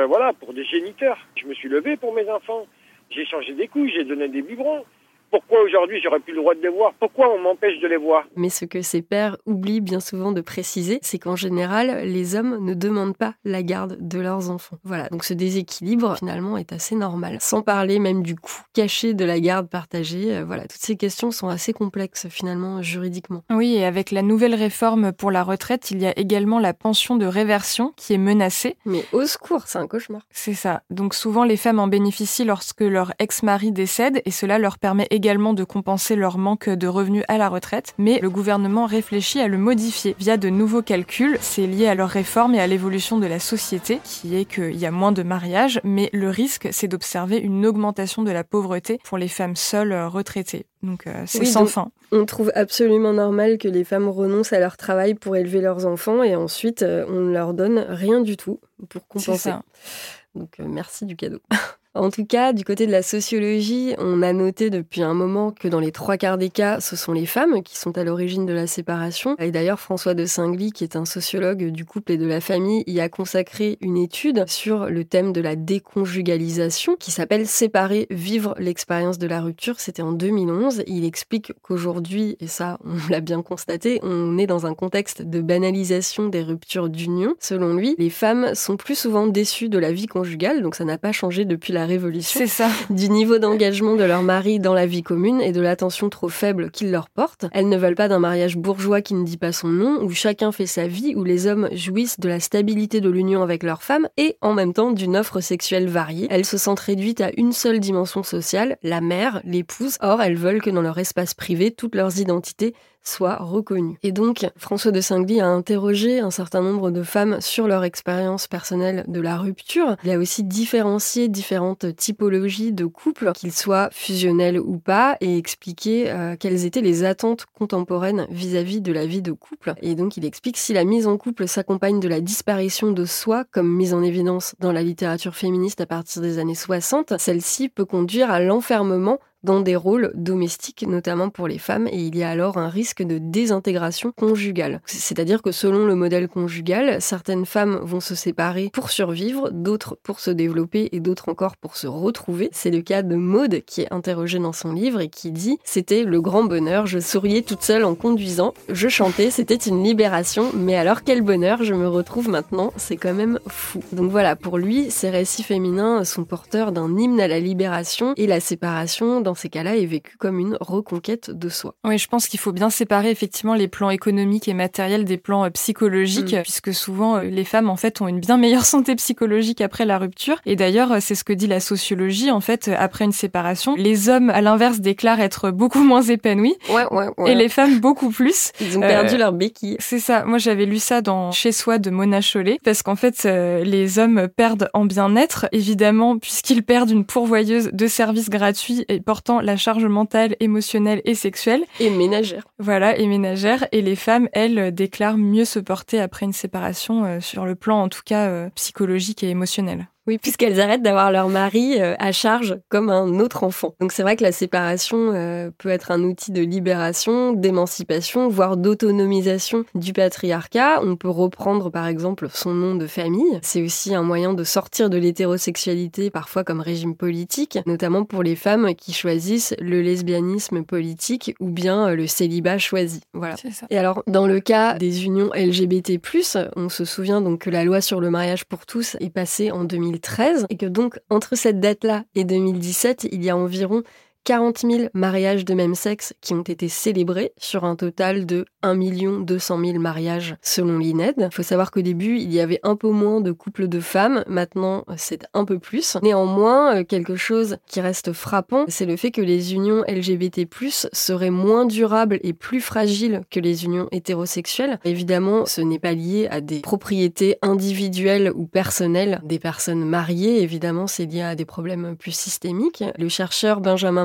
des géniteurs. Je me suis levé pour mes enfants, j'ai changé des couches, j'ai donné des biberons. Pourquoi aujourd'hui j'aurais plus le droit de les voir ? Pourquoi on m'empêche de les voir ? Mais ce que ces pères oublient bien souvent de préciser, c'est qu'en général, les hommes ne demandent pas la garde de leurs enfants. Voilà, donc ce déséquilibre finalement est assez normal. Sans parler même du coût caché de la garde partagée, voilà, toutes ces questions sont assez complexes finalement juridiquement. Oui, et avec la nouvelle réforme pour la retraite, il y a également la pension de réversion qui est menacée. Mais au secours, c'est un cauchemar. C'est ça. Donc souvent les femmes en bénéficient lorsque leur ex-mari décède et cela leur permet également de compenser leur manque de revenus à la retraite, mais le gouvernement réfléchit à le modifier via de nouveaux calculs. C'est lié à leur réforme et à l'évolution de la société, qui est qu'il y a moins de mariages, mais le risque, c'est d'observer une augmentation de la pauvreté pour les femmes seules retraitées. Donc c'est sans fin. On trouve absolument normal que les femmes renoncent à leur travail pour élever leurs enfants et ensuite on ne leur donne rien du tout pour compenser. C'est ça. Donc merci du cadeau. En tout cas, du côté de la sociologie, on a noté depuis un moment que dans les 3/4 des cas, ce sont les femmes qui sont à l'origine de la séparation. Et d'ailleurs, François de Singly, qui est un sociologue du couple et de la famille, y a consacré une étude sur le thème de la déconjugalisation qui s'appelle « Séparer, vivre l'expérience de la rupture ». C'était en 2011. Il explique qu'aujourd'hui, et ça, on l'a bien constaté, on est dans un contexte de banalisation des ruptures d'union. Selon lui, les femmes sont plus souvent déçues de la vie conjugale, donc ça n'a pas changé depuis la Révolution. C'est ça. Du niveau d'engagement de leur mari dans la vie commune et de l'attention trop faible qu'il leur porte. Elles ne veulent pas d'un mariage bourgeois qui ne dit pas son nom, où chacun fait sa vie, où les hommes jouissent de la stabilité de l'union avec leur femme et en même temps d'une offre sexuelle variée. Elles se sentent réduites à une seule dimension sociale, la mère, l'épouse. Or, elles veulent que dans leur espace privé, toutes leurs identités soient reconnues. Et donc, François de Singly a interrogé un certain nombre de femmes sur leur expérience personnelle de la rupture. Il a aussi différencié différentes typologies de couples, qu'ils soient fusionnels ou pas, et expliqué quelles étaient les attentes contemporaines vis-à-vis de la vie de couple. Et donc, il explique si la mise en couple s'accompagne de la disparition de soi, comme mise en évidence dans la littérature féministe à partir des années 60, celle-ci peut conduire à l'enfermement dans des rôles domestiques, notamment pour les femmes, et il y a alors un risque de désintégration conjugale. C'est-à-dire que selon le modèle conjugal, certaines femmes vont se séparer pour survivre, d'autres pour se développer et d'autres encore pour se retrouver. C'est le cas de Maude qui est interrogée dans son livre et qui dit « C'était le grand bonheur, je souriais toute seule en conduisant, je chantais, c'était une libération, mais alors quel bonheur, je me retrouve maintenant, c'est quand même fou. » Donc voilà, pour lui, ces récits féminins sont porteurs d'un hymne à la libération et la séparation, dans ces cas-là, est vécue comme une reconquête de soi. Oui, je pense qu'il faut bien séparer effectivement les plans économiques et matériels des plans psychologiques, puisque souvent les femmes en fait ont une bien meilleure santé psychologique après la rupture. Et d'ailleurs, c'est ce que dit la sociologie. En fait, après une séparation, les hommes, à l'inverse, déclarent être beaucoup moins épanouis, et les femmes beaucoup plus. Ils ont perdu leur béquille. C'est ça. Moi, j'avais lu ça dans Chez soi de Mona Chollet, parce qu'en fait, les hommes perdent en bien-être, évidemment, puisqu'ils perdent une pourvoyeuse de services gratuits et portant la charge mentale, émotionnelle et sexuelle. Et ménagère. Voilà, et ménagère. Et les femmes, elles, déclarent mieux se porter après une séparation, sur le plan, en tout cas, psychologique et émotionnel. Oui, puisqu'elles arrêtent d'avoir leur mari à charge comme un autre enfant. Donc c'est vrai que la séparation peut être un outil de libération, d'émancipation, voire d'autonomisation du patriarcat. On peut reprendre par exemple son nom de famille. C'est aussi un moyen de sortir de l'hétérosexualité, parfois comme régime politique, notamment pour les femmes qui choisissent le lesbianisme politique ou bien le célibat choisi. Voilà. C'est ça. Et alors, dans le cas des unions LGBT+, on se souvient donc que la loi sur le mariage pour tous est passée en 2013 et que donc entre cette date-là et 2017, il y a environ 40 000 mariages de même sexe qui ont été célébrés sur un total de 1 200 000 mariages selon l'INED. Il faut savoir qu'au début, il y avait un peu moins de couples de femmes. Maintenant, c'est un peu plus. Néanmoins, quelque chose qui reste frappant, c'est le fait que les unions LGBT+, seraient moins durables et plus fragiles que les unions hétérosexuelles. Évidemment, ce n'est pas lié à des propriétés individuelles ou personnelles des personnes mariées. Évidemment, c'est lié à des problèmes plus systémiques. Le chercheur Benjamin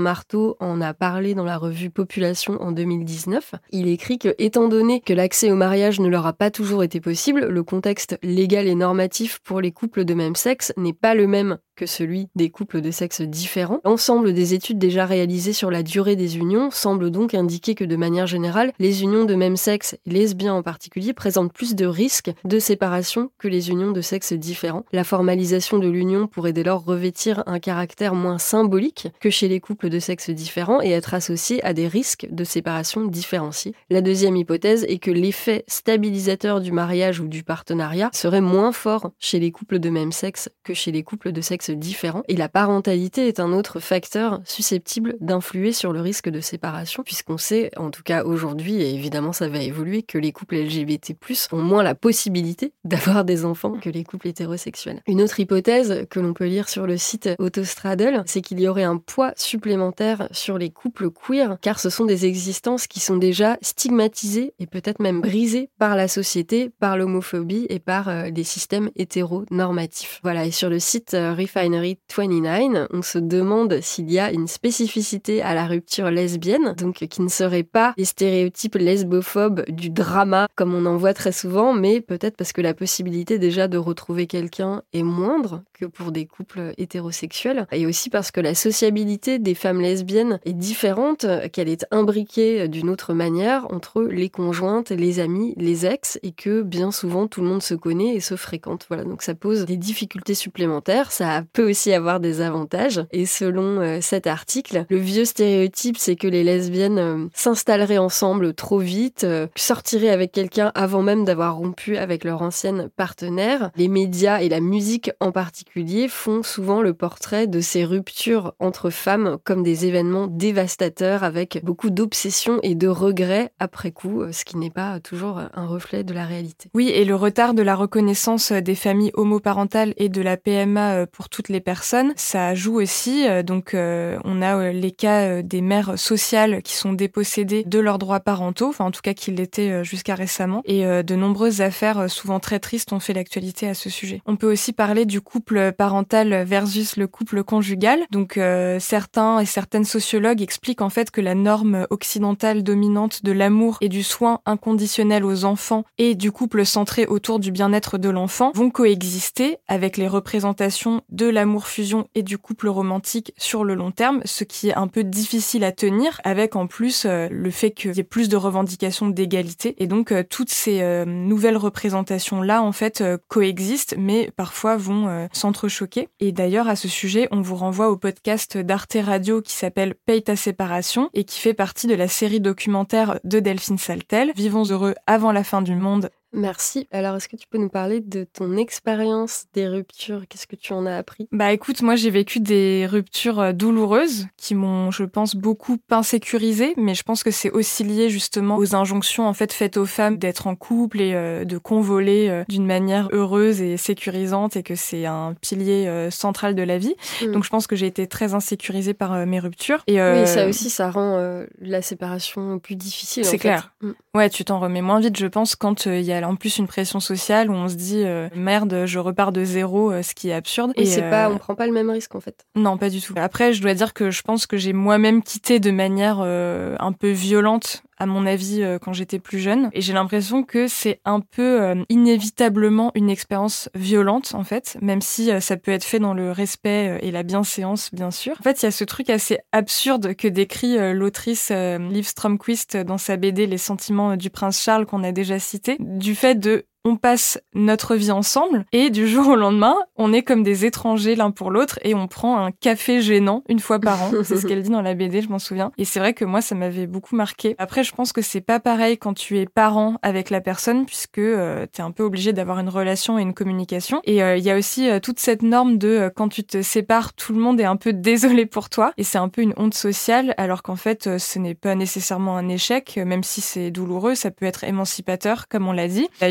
Marteau en a parlé dans la revue Population en 2019. Il écrit que, étant donné que l'accès au mariage ne leur a pas toujours été possible, le contexte légal et normatif pour les couples de même sexe n'est pas le même que celui des couples de sexe différents. L'ensemble des études déjà réalisées sur la durée des unions semblent donc indiquer que de manière générale, les unions de même sexe, lesbiens en particulier, présentent plus de risques de séparation que les unions de sexe différents. La formalisation de l'union pourrait dès lors revêtir un caractère moins symbolique que chez les couples de sexe différents et être associée à des risques de séparation différenciés. La deuxième hypothèse est que l'effet stabilisateur du mariage ou du partenariat serait moins fort chez les couples de même sexe que chez les couples de sexe différents. Et la parentalité est un autre facteur susceptible d'influer sur le risque de séparation, puisqu'on sait, en tout cas aujourd'hui, et évidemment ça va évoluer, que les couples LGBT+, ont moins la possibilité d'avoir des enfants que les couples hétérosexuels. Une autre hypothèse que l'on peut lire sur le site Autostraddle, c'est qu'il y aurait un poids supplémentaire sur les couples queer, car ce sont des existences qui sont déjà stigmatisées et peut-être même brisées par la société, par l'homophobie et par des systèmes hétéronormatifs. Voilà, et sur le site Refinery 29, on se demande s'il y a une spécificité à la rupture lesbienne, donc qui ne serait pas les stéréotypes lesbophobes du drama comme on en voit très souvent, mais peut-être parce que la possibilité déjà de retrouver quelqu'un est moindre que pour des couples hétérosexuels, et aussi parce que la sociabilité des femmes lesbiennes est différente, qu'elle est imbriquée d'une autre manière entre les conjointes, les amis, les ex, et que bien souvent tout le monde se connaît et se fréquente. Voilà, donc ça pose des difficultés supplémentaires, ça peut aussi avoir des avantages, et selon cet article, le vieux stéréotype, c'est que les lesbiennes s'installeraient ensemble trop vite, sortiraient avec quelqu'un avant même d'avoir rompu avec leur ancienne partenaire. Les médias et la musique en particulier font souvent le portrait de ces ruptures entre femmes comme des événements dévastateurs avec beaucoup d'obsession et de regrets après coup, ce qui n'est pas toujours un reflet de la réalité. Oui, et le retard de la reconnaissance des familles homoparentales et de la PMA pour toutes les personnes, ça joue aussi. Donc on a les cas des mères sociales qui sont dépossédées de leurs droits parentaux, enfin en tout cas qui l'étaient jusqu'à récemment, et de nombreuses affaires souvent très tristes ont fait l'actualité à ce sujet. On peut aussi parler du couple parental versus le couple conjugal. Donc certains et certaines sociologues expliquent en fait que la norme occidentale dominante de l'amour et du soin inconditionnel aux enfants et du couple centré autour du bien-être de l'enfant vont coexister avec les représentations de l'amour-fusion et du couple romantique sur le long terme, ce qui est un peu difficile à tenir, avec en plus le fait qu'il y ait plus de revendications d'égalité. Et donc toutes ces nouvelles représentations-là en fait coexistent, mais parfois vont s'entrechoquer. Et d'ailleurs, à ce sujet, on vous renvoie au podcast d'Arte Radio qui s'appelle Paye ta séparation et qui fait partie de la série documentaire de Delphine Saltel, Vivons heureux avant la fin du monde. Merci. Alors, est-ce que tu peux nous parler de ton expérience des ruptures ? Qu'est-ce que tu en as appris ? Bah écoute, moi j'ai vécu des ruptures douloureuses qui m'ont, je pense, beaucoup insécurisée, mais je pense que c'est aussi lié justement aux injonctions en fait faites aux femmes d'être en couple et de convoler d'une manière heureuse et sécurisante, et que c'est un pilier central de la vie. Donc je pense que j'ai été très insécurisée par mes ruptures. Et, oui, ça aussi, ça rend la séparation plus difficile. C'est clair. Ouais, tu t'en remets moins vite, je pense, quand il y a en plus une pression sociale où on se dit merde, je repars de zéro, ce qui est absurde. Et on prend pas le même risque en fait. Non, pas du tout. Après, je dois dire que je pense que j'ai moi-même quitté de manière un peu violente, à mon avis, quand j'étais plus jeune. Et j'ai l'impression que c'est un peu inévitablement une expérience violente, en fait, même si ça peut être fait dans le respect et la bienséance, bien sûr. En fait, il y a ce truc assez absurde que décrit l'autrice Liv Stromquist dans sa BD Les sentiments du prince Charles, qu'on a déjà cité, du fait de on passe notre vie ensemble et du jour au lendemain, on est comme des étrangers l'un pour l'autre et on prend un café gênant une fois par an. C'est ce qu'elle dit dans la BD, je m'en souviens. Et c'est vrai que moi, ça m'avait beaucoup marqué. Après, je pense que c'est pas pareil quand tu es parent avec la personne, puisque t'es un peu obligé d'avoir une relation et une communication. Et il y a aussi toute cette norme de quand tu te sépares, tout le monde est un peu désolé pour toi. Et c'est un peu une honte sociale, alors qu'en fait, ce n'est pas nécessairement un échec, même si c'est douloureux, ça peut être émancipateur, comme on l'a dit. D'ailleurs, moi, quand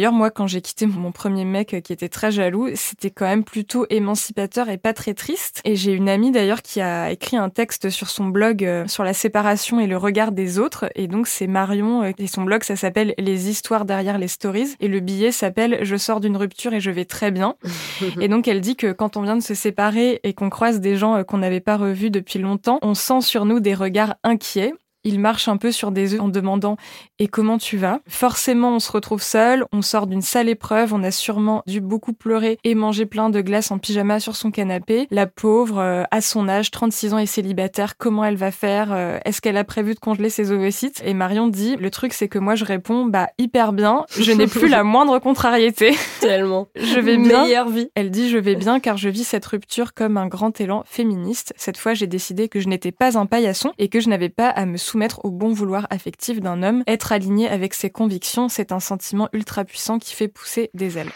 quand j'ai quitté mon premier mec qui était très jaloux, c'était quand même plutôt émancipateur et pas très triste. Et j'ai une amie d'ailleurs qui a écrit un texte sur son blog sur la séparation et le regard des autres. Et donc c'est Marion et son blog, ça s'appelle Les histoires derrière les stories. Et le billet s'appelle Je sors d'une rupture et je vais très bien. Et donc elle dit que quand on vient de se séparer et qu'on croise des gens qu'on n'avait pas revus depuis longtemps, on sent sur nous des regards inquiets. Il marche un peu sur des œufs en demandant « Et comment tu vas ?» Forcément, on se retrouve seul, on sort d'une sale épreuve, on a sûrement dû beaucoup pleurer et manger plein de glace en pyjama sur son canapé. La pauvre, à son âge, 36 ans et célibataire, comment elle va faire ? Est-ce qu'elle a prévu de congeler ses ovocytes ? Et Marion dit « Le truc, c'est que moi, je réponds « hyper bien, je n'ai plus la moindre contrariété. » Tellement. Je vais bien. Meilleure vie. Elle dit « Je vais bien car je vis cette rupture comme un grand élan féministe. Cette fois, j'ai décidé que je n'étais pas un paillasson et que je n'avais pas à me soumettre au bon vouloir affectif d'un homme. Être aligné avec ses convictions, c'est un sentiment ultra puissant qui fait pousser des ailes. »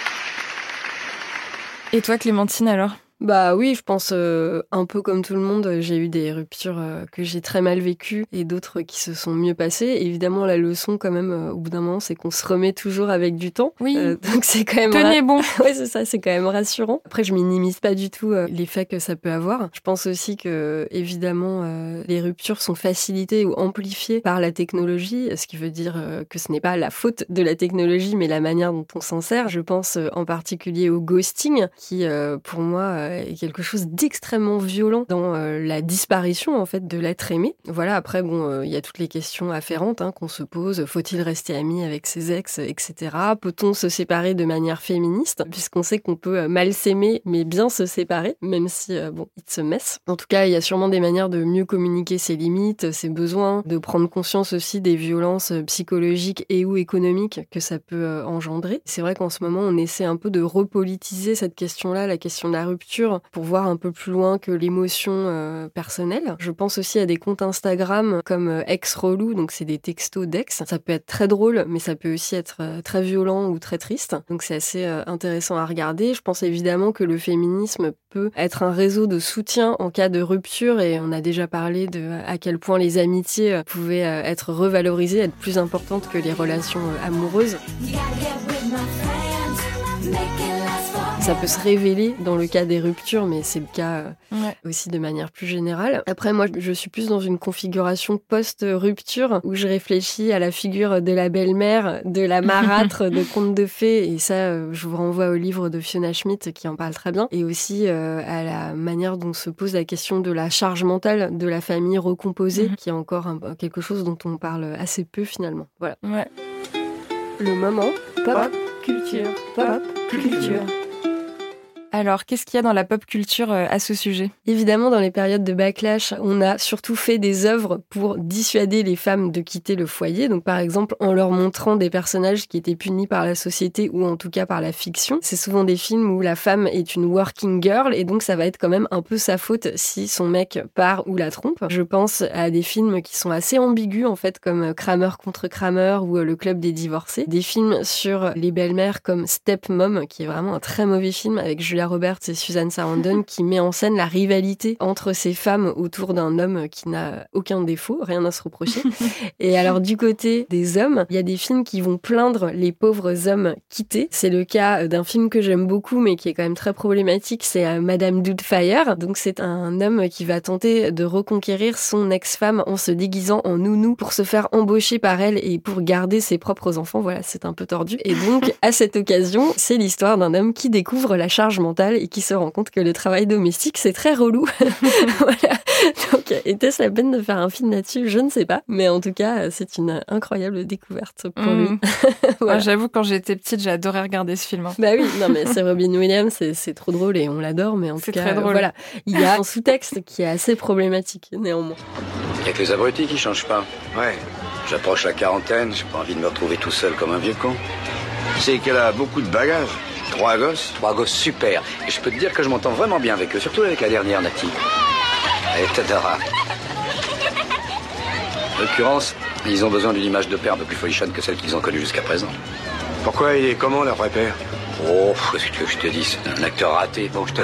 Et toi, Clémentine, alors ? Bah oui, je pense un peu comme tout le monde, j'ai eu des ruptures que j'ai très mal vécues et d'autres qui se sont mieux passées. Évidemment, la leçon quand même, au bout d'un moment, c'est qu'on se remet toujours avec du temps. Oui, donc c'est quand même... Tenez bon. Ouais, c'est ça, c'est quand même rassurant. Après, je minimise pas du tout l'effet que ça peut avoir. Je pense aussi que, évidemment, les ruptures sont facilitées ou amplifiées par la technologie, ce qui veut dire que ce n'est pas la faute de la technologie, mais la manière dont on s'en sert. Je pense en particulier au ghosting, qui, pour moi, est quelque chose d'extrêmement violent dans la disparition en fait de l'être aimé. Voilà, après bon, il y a toutes les questions afférentes qu'on se pose. Faut-il rester ami avec ses ex, etc. Peut-on se séparer de manière féministe, puisqu'on sait qu'on peut mal s'aimer mais bien se séparer, même si bon, it's a mess. En tout cas, il y a sûrement des manières de mieux communiquer ses limites, ses besoins, de prendre conscience aussi des violences psychologiques et ou économiques que ça peut engendrer. C'est vrai qu'en ce moment, on essaie un peu de repolitiser cette question-là, la question de la rupture, pour voir un peu plus loin que l'émotion personnelle. Je pense aussi à des comptes Instagram comme ex-relou, donc c'est des textos d'ex. Ça peut être très drôle, mais ça peut aussi être très violent ou très triste. Donc c'est assez intéressant à regarder. Je pense évidemment que le féminisme peut être un réseau de soutien en cas de rupture, et on a déjà parlé de à quel point les amitiés pouvaient être revalorisées, être plus importantes que les relations amoureuses. Ça peut se révéler dans le cas des ruptures, mais c'est le cas aussi de manière plus générale. Après, moi, je suis plus dans une configuration post-rupture où je réfléchis à la figure de la belle-mère, de la marâtre de contes de fées. Et ça, je vous renvoie au livre de Fiona Schmidt qui en parle très bien. Et aussi à la manière dont se pose la question de la charge mentale de la famille recomposée, qui est encore quelque chose dont on parle assez peu finalement. Voilà. Ouais. Le moment pop culture. Pop culture. Alors, qu'est-ce qu'il y a dans la pop culture à ce sujet ? Évidemment, dans les périodes de backlash, on a surtout fait des œuvres pour dissuader les femmes de quitter le foyer. Donc, par exemple, en leur montrant des personnages qui étaient punis par la société ou en tout cas par la fiction. C'est souvent des films où la femme est une working girl et donc ça va être quand même un peu sa faute si son mec part ou la trompe. Je pense à des films qui sont assez ambigus en fait, comme Kramer contre Kramer ou Le Club des divorcés. Des films sur les belles-mères comme Stepmom, qui est vraiment un très mauvais film avec Julia Roberts et Susan Sarandon, qui met en scène la rivalité entre ces femmes autour d'un homme qui n'a aucun défaut, rien à se reprocher. Et alors du côté des hommes, il y a des films qui vont plaindre les pauvres hommes quittés. C'est le cas d'un film que j'aime beaucoup mais qui est quand même très problématique, c'est Madame Doubtfire. Donc c'est un homme qui va tenter de reconquérir son ex-femme en se déguisant en nounou pour se faire embaucher par elle et pour garder ses propres enfants. Voilà, c'est un peu tordu. Et donc à cette occasion, c'est l'histoire d'un homme qui découvre la charge mentale et qui se rend compte que le travail domestique, c'est très relou. Voilà. Donc, était-ce la peine de faire un film là-dessus ? Je ne sais pas. Mais en tout cas, c'est une incroyable découverte pour lui. Voilà. J'avoue, quand j'étais petite, j'adorais regarder ce film. Bah oui, non mais c'est Robin Williams, c'est trop drôle et on l'adore. Mais en tout cas, très drôle. Voilà. Il y a un sous-texte qui est assez problématique, néanmoins. Il n'y a que les abrutis qui changent pas. Ouais. J'approche la quarantaine, j'ai pas envie de me retrouver tout seul comme un vieux con. C'est qu'elle a beaucoup de bagages. 3 gosses super. Et je peux te dire que je m'entends vraiment bien avec eux, surtout avec la dernière, Nati. Elle est adorable. En l'occurrence, ils ont besoin d'une image de père un peu plus folichonne que celle qu'ils ont connue jusqu'à présent. Pourquoi il est comment, leur vrai père ? Oh, qu'est-ce que je te dis, c'est un acteur raté. Bon, je te laisse.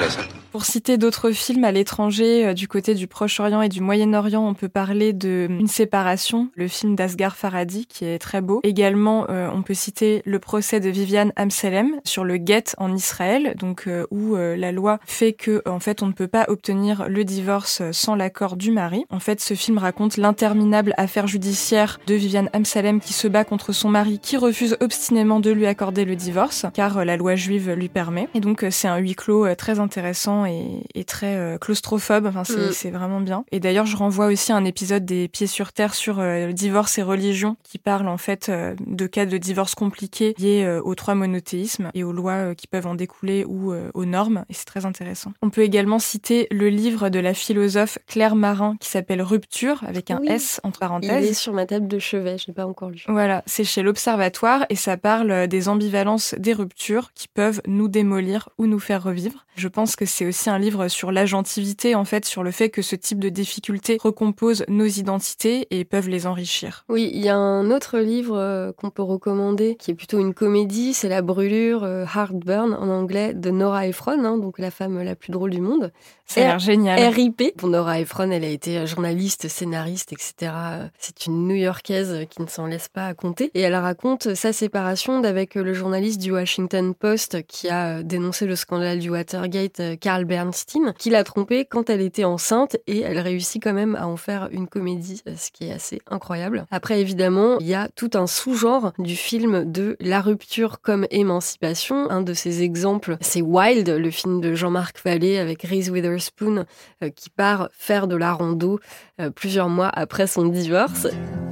Pour citer d'autres films à l'étranger, du côté du Proche-Orient et du Moyen-Orient, on peut parler de Une séparation, le film d'Asghar Farhadi, qui est très beau. Également, on peut citer le procès de Vivian Amselem sur le guet en Israël, donc où la loi fait que, en fait, on ne peut pas obtenir le divorce sans l'accord du mari. En fait, ce film raconte l'interminable affaire judiciaire de Vivian Amselem qui se bat contre son mari, qui refuse obstinément de lui accorder le divorce, car la loi juive lui permet. Et donc, c'est un huis clos très intéressant et très claustrophobe. Enfin, c'est vraiment bien. Et d'ailleurs, je renvoie aussi à un épisode des Pieds sur Terre sur le divorce et religion, qui parle en fait de cas de divorce compliqués liés aux 3 monothéismes et aux lois qui peuvent en découler ou aux normes. Et c'est très intéressant. On peut également citer le livre de la philosophe Claire Marin qui s'appelle Rupture, avec un S entre parenthèses. Il est sur ma table de chevet, je l'ai pas encore lu. Voilà, c'est chez l'Observatoire et ça parle des ambivalences des ruptures qui peuvent nous démolir ou nous faire revivre. Je pense que c'est aussi un livre sur l'agentivité, en fait, sur le fait que ce type de difficultés recompose nos identités et peuvent les enrichir. Oui, il y a un autre livre qu'on peut recommander, qui est plutôt une comédie, c'est La brûlure, Heartburn en anglais, de Nora Ephron, donc la femme la plus drôle du monde. Ça a l'air génial. R.I.P. Bon, Nora Ephron, elle a été journaliste, scénariste, etc. C'est une New-Yorkaise qui ne s'en laisse pas compter. Et elle raconte sa séparation d'avec le journaliste du Washington Post qui a dénoncé le scandale du Watergate, Carl Bernstein, qui l'a trompée quand elle était enceinte et elle réussit quand même à en faire une comédie, ce qui est assez incroyable. Après, évidemment, il y a tout un sous-genre du film de la rupture comme émancipation. Un de ces exemples, c'est Wild, le film de Jean-Marc Vallée avec Reese Witherspoon qui part faire de la rando plusieurs mois après son divorce.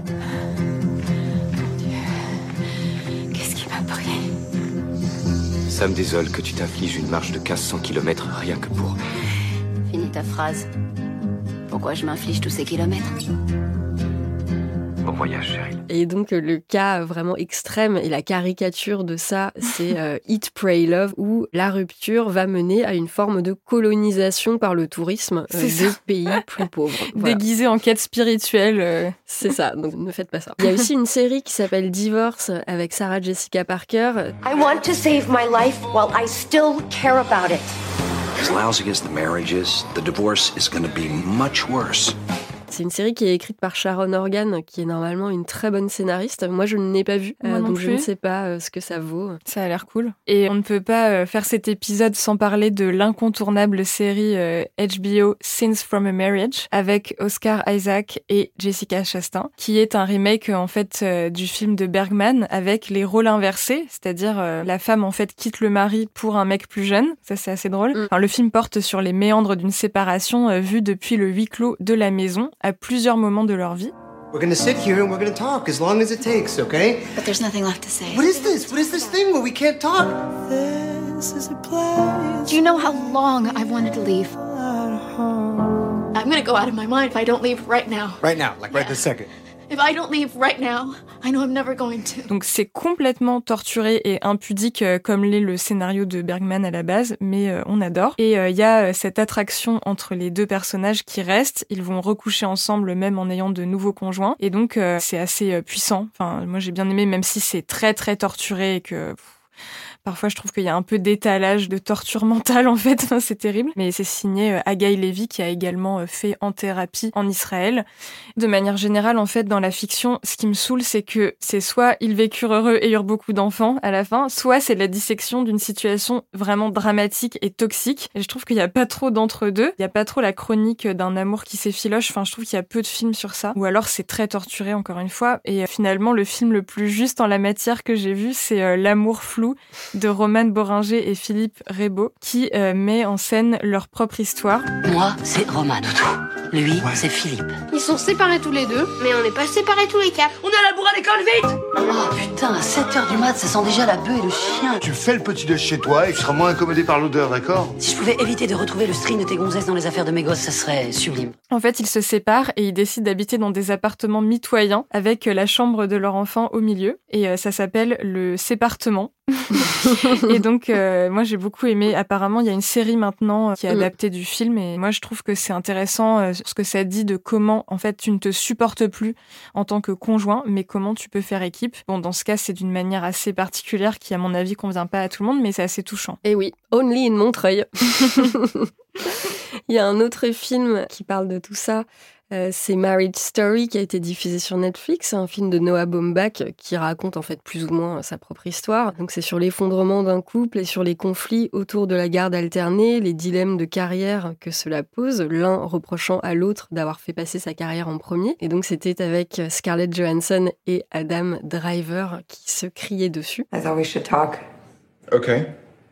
Qu'est-ce qui m'a pris? Ça me désole que tu t'infliges une marche de 1500 km rien que pour... Finis ta phrase. Pourquoi je m'inflige tous ces kilomètres? Bon voyage, chérie. Et donc, le cas vraiment extrême et la caricature de ça, c'est Eat, Pray, Love, où la rupture va mener à une forme de colonisation par le tourisme de pays plus pauvres. Voilà. Déguisé en quête spirituelle. C'est ça, donc ne faites pas ça. Il y a aussi une série qui s'appelle Divorce avec Sarah Jessica Parker. I want to save my life while I still care about it. As lousy as the marriage is, the divorce is going to be much worse. C'est une série qui est écrite par Sharon Horgan, qui est normalement une très bonne scénariste. Moi, je ne l'ai pas vue, donc je ne sais pas ce que ça vaut. Ça a l'air cool. Et on ne peut pas faire cet épisode sans parler de l'incontournable série HBO Scenes from a Marriage, avec Oscar Isaac et Jessica Chastain, qui est un remake en fait du film de Bergman avec les rôles inversés, c'est-à-dire la femme en fait quitte le mari pour un mec plus jeune. Ça, c'est assez drôle. Enfin, le film porte sur les méandres d'une séparation vue depuis le huis clos de la maison, à plusieurs moments de leur vie. We're gonna sit here and we're gonna talk as long as it takes, okay? But there's nothing left to say. What is this? What is this thing where we can't talk? Do you know how long I've wanted to leave? I'm gonna go out of my mind if I don't leave right now. Right now, like right this second. If I don't leave right now, I know I'm never going to. Donc c'est complètement torturé et impudique comme l'est le scénario de Bergman à la base, mais on adore. Et il y a cette attraction entre les deux personnages qui restent. Ils vont recoucher ensemble même en ayant de nouveaux conjoints. Et donc c'est assez puissant. Enfin, moi j'ai bien aimé, même si c'est très très torturé et que... Parfois, je trouve qu'il y a un peu d'étalage de torture mentale, en fait. Enfin, c'est terrible. Mais c'est signé Haggai Levy, qui a également fait En thérapie en Israël. De manière générale, en fait, dans la fiction, ce qui me saoule, c'est que c'est soit ils vécurent heureux et eurent beaucoup d'enfants à la fin, soit c'est la dissection d'une situation vraiment dramatique et toxique. Et je trouve qu'il n'y a pas trop d'entre-deux. Il n'y a pas trop la chronique d'un amour qui s'effiloche. Enfin, je trouve qu'il y a peu de films sur ça. Ou alors, c'est très torturé, encore une fois. Et finalement, le film le plus juste en la matière que j'ai vu, c'est L'amour flou de Romane Boringer et Philippe Rebaud, qui met en scène leur propre histoire. Moi, c'est Roman, Doudou. Lui, c'est Philippe. Ils sont séparés tous les deux, mais on n'est pas séparés tous les quatre. On est à la bourre à l'école, vite! Oh putain, à 7h du mat, ça sent déjà la bœuf et le chien. Tu fais le petit déj chez toi et tu seras moins incommodé par l'odeur, d'accord? Si je pouvais éviter de retrouver le string de tes gonzesses dans les affaires de mes gosses, ça serait sublime. En fait, ils se séparent et ils décident d'habiter dans des appartements mitoyens avec la chambre de leur enfant au milieu. Et ça s'appelle le sépartement. Et donc, moi, j'ai beaucoup aimé. Apparemment, il y a une série maintenant qui est adaptée du film. Et moi, je trouve que c'est intéressant ce que ça dit de comment, en fait, tu ne te supportes plus en tant que conjoint, mais comment tu peux faire équipe. Bon, dans ce cas, c'est d'une manière assez particulière qui, à mon avis, convient pas à tout le monde, mais c'est assez touchant. Et oui, only in Montreuil. Il y a un autre film qui parle de tout ça. C'est Marriage Story qui a été diffusé sur Netflix, un film de Noah Baumbach qui raconte en fait plus ou moins sa propre histoire. Donc c'est sur l'effondrement d'un couple et sur les conflits autour de la garde alternée, les dilemmes de carrière que cela pose, l'un reprochant à l'autre d'avoir fait passer sa carrière en premier. Et donc c'était avec Scarlett Johansson et Adam Driver qui se criaient dessus. I thought we should talk. Okay.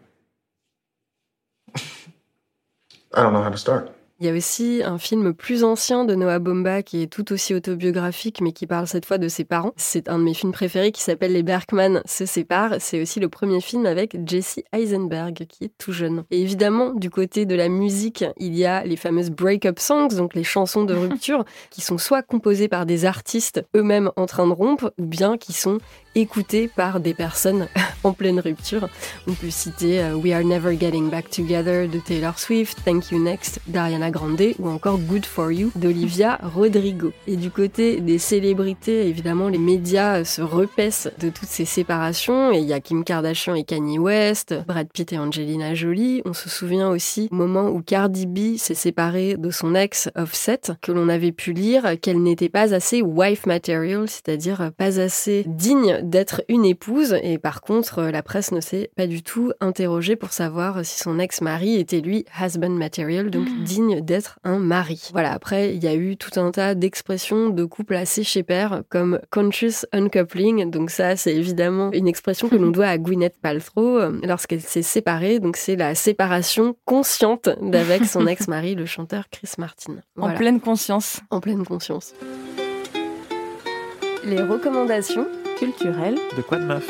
I don't know how to start. Il y a aussi un film plus ancien de Noah Baumbach qui est tout aussi autobiographique mais qui parle cette fois de ses parents. C'est un de mes films préférés qui s'appelle Les Berkman se séparent. C'est aussi le premier film avec Jesse Eisenberg qui est tout jeune. Et évidemment, du côté de la musique, il y a les fameuses break-up songs, donc les chansons de rupture qui sont soit composées par des artistes eux-mêmes en train de rompre ou bien qui sont écoutées par des personnes en pleine rupture. On peut citer We Are Never Getting Back Together de Taylor Swift, Thank You Next d'Ariana Grande ou encore Good For You d'Olivia Rodrigo. Et du côté des célébrités, évidemment, les médias se repaissent de toutes ces séparations et il y a Kim Kardashian et Kanye West, Brad Pitt et Angelina Jolie. On se souvient aussi au moment où Cardi B s'est séparée de son ex Offset, que l'on avait pu lire qu'elle n'était pas assez wife material, c'est-à-dire pas assez digne d'être une épouse. Et par contre, la presse ne s'est pas du tout interrogée pour savoir si son ex-mari était lui husband material, donc digne d'être un mari. Voilà, après, il y a eu tout un tas d'expressions de couples assez chez pairs, comme conscious uncoupling. Donc ça, c'est évidemment une expression que l'on doit à Gwyneth Paltrow lorsqu'elle s'est séparée. Donc c'est la séparation consciente d'avec son ex-mari, le chanteur Chris Martin. Voilà. En pleine conscience. En pleine conscience. Les recommandations culturelles de Quoi de Meuf.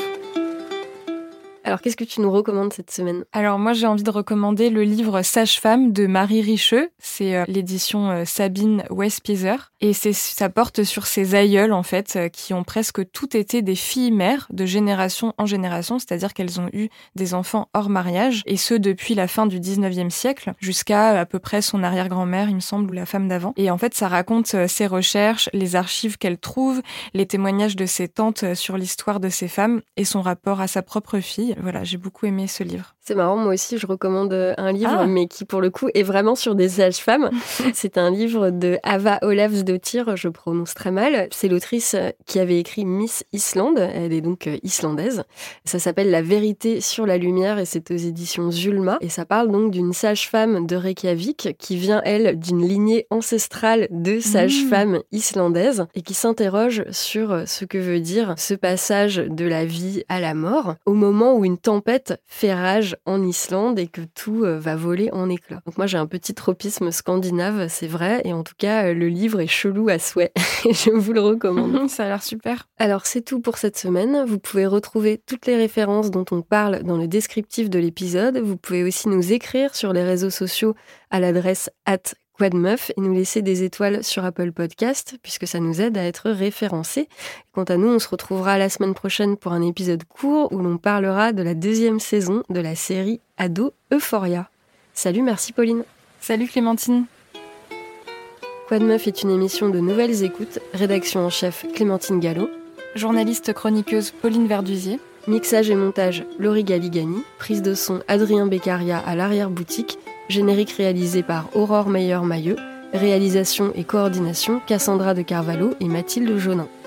Alors, qu'est-ce que tu nous recommandes cette semaine ? Alors, moi, j'ai envie de recommander le livre Sage-femme de Marie Richeux. C'est l'édition Sabine Westpieser. Et ça porte sur ses aïeules, en fait, qui ont presque toutes été des filles-mères de génération en génération, c'est-à-dire qu'elles ont eu des enfants hors mariage, et ce, depuis la fin du 19e siècle, jusqu'à peu près son arrière-grand-mère, il me semble, ou la femme d'avant. Et en fait, ça raconte ses recherches, les archives qu'elle trouve, les témoignages de ses tantes sur l'histoire de ces femmes, et son rapport à sa propre fille. Voilà, j'ai beaucoup aimé ce livre. C'est marrant, moi aussi, je recommande un livre, mais qui, pour le coup, est vraiment sur des sages-femmes. C'est un livre de Ava Ólafsdóttir, je prononce très mal. C'est l'autrice qui avait écrit Miss Islande. Elle est donc islandaise. Ça s'appelle La vérité sur la lumière et c'est aux éditions Zulma. Et ça parle donc d'une sage-femme de Reykjavik qui vient, elle, d'une lignée ancestrale de sages-femmes islandaises et qui s'interroge sur ce que veut dire ce passage de la vie à la mort au moment où une tempête fait rage en Islande et que tout va voler en éclats. Donc moi j'ai un petit tropisme scandinave, c'est vrai, et en tout cas le livre est chelou à souhait. Je vous le recommande. Ça a l'air super. Alors c'est tout pour cette semaine. Vous pouvez retrouver toutes les références dont on parle dans le descriptif de l'épisode. Vous pouvez aussi nous écrire sur les réseaux sociaux à l'adresse @quadmeuf et nous laisser des étoiles sur Apple Podcast puisque ça nous aide à être référencés. Quant à nous, on se retrouvera la semaine prochaine pour un épisode court où l'on parlera de la 2e saison de la série ado Euphoria. Salut, merci Pauline. Salut Clémentine. Quoi de Meuf est une émission de Nouvelles Écoutes, rédaction en chef Clémentine Gallo, journaliste chroniqueuse Pauline Verdusier, mixage et montage Laurie Galigani, prise de son Adrien Beccaria à l'arrière-boutique, générique réalisé par Aurore Meyer-Mailleux, réalisation et coordination Cassandra de Carvalho et Mathilde Jaunin.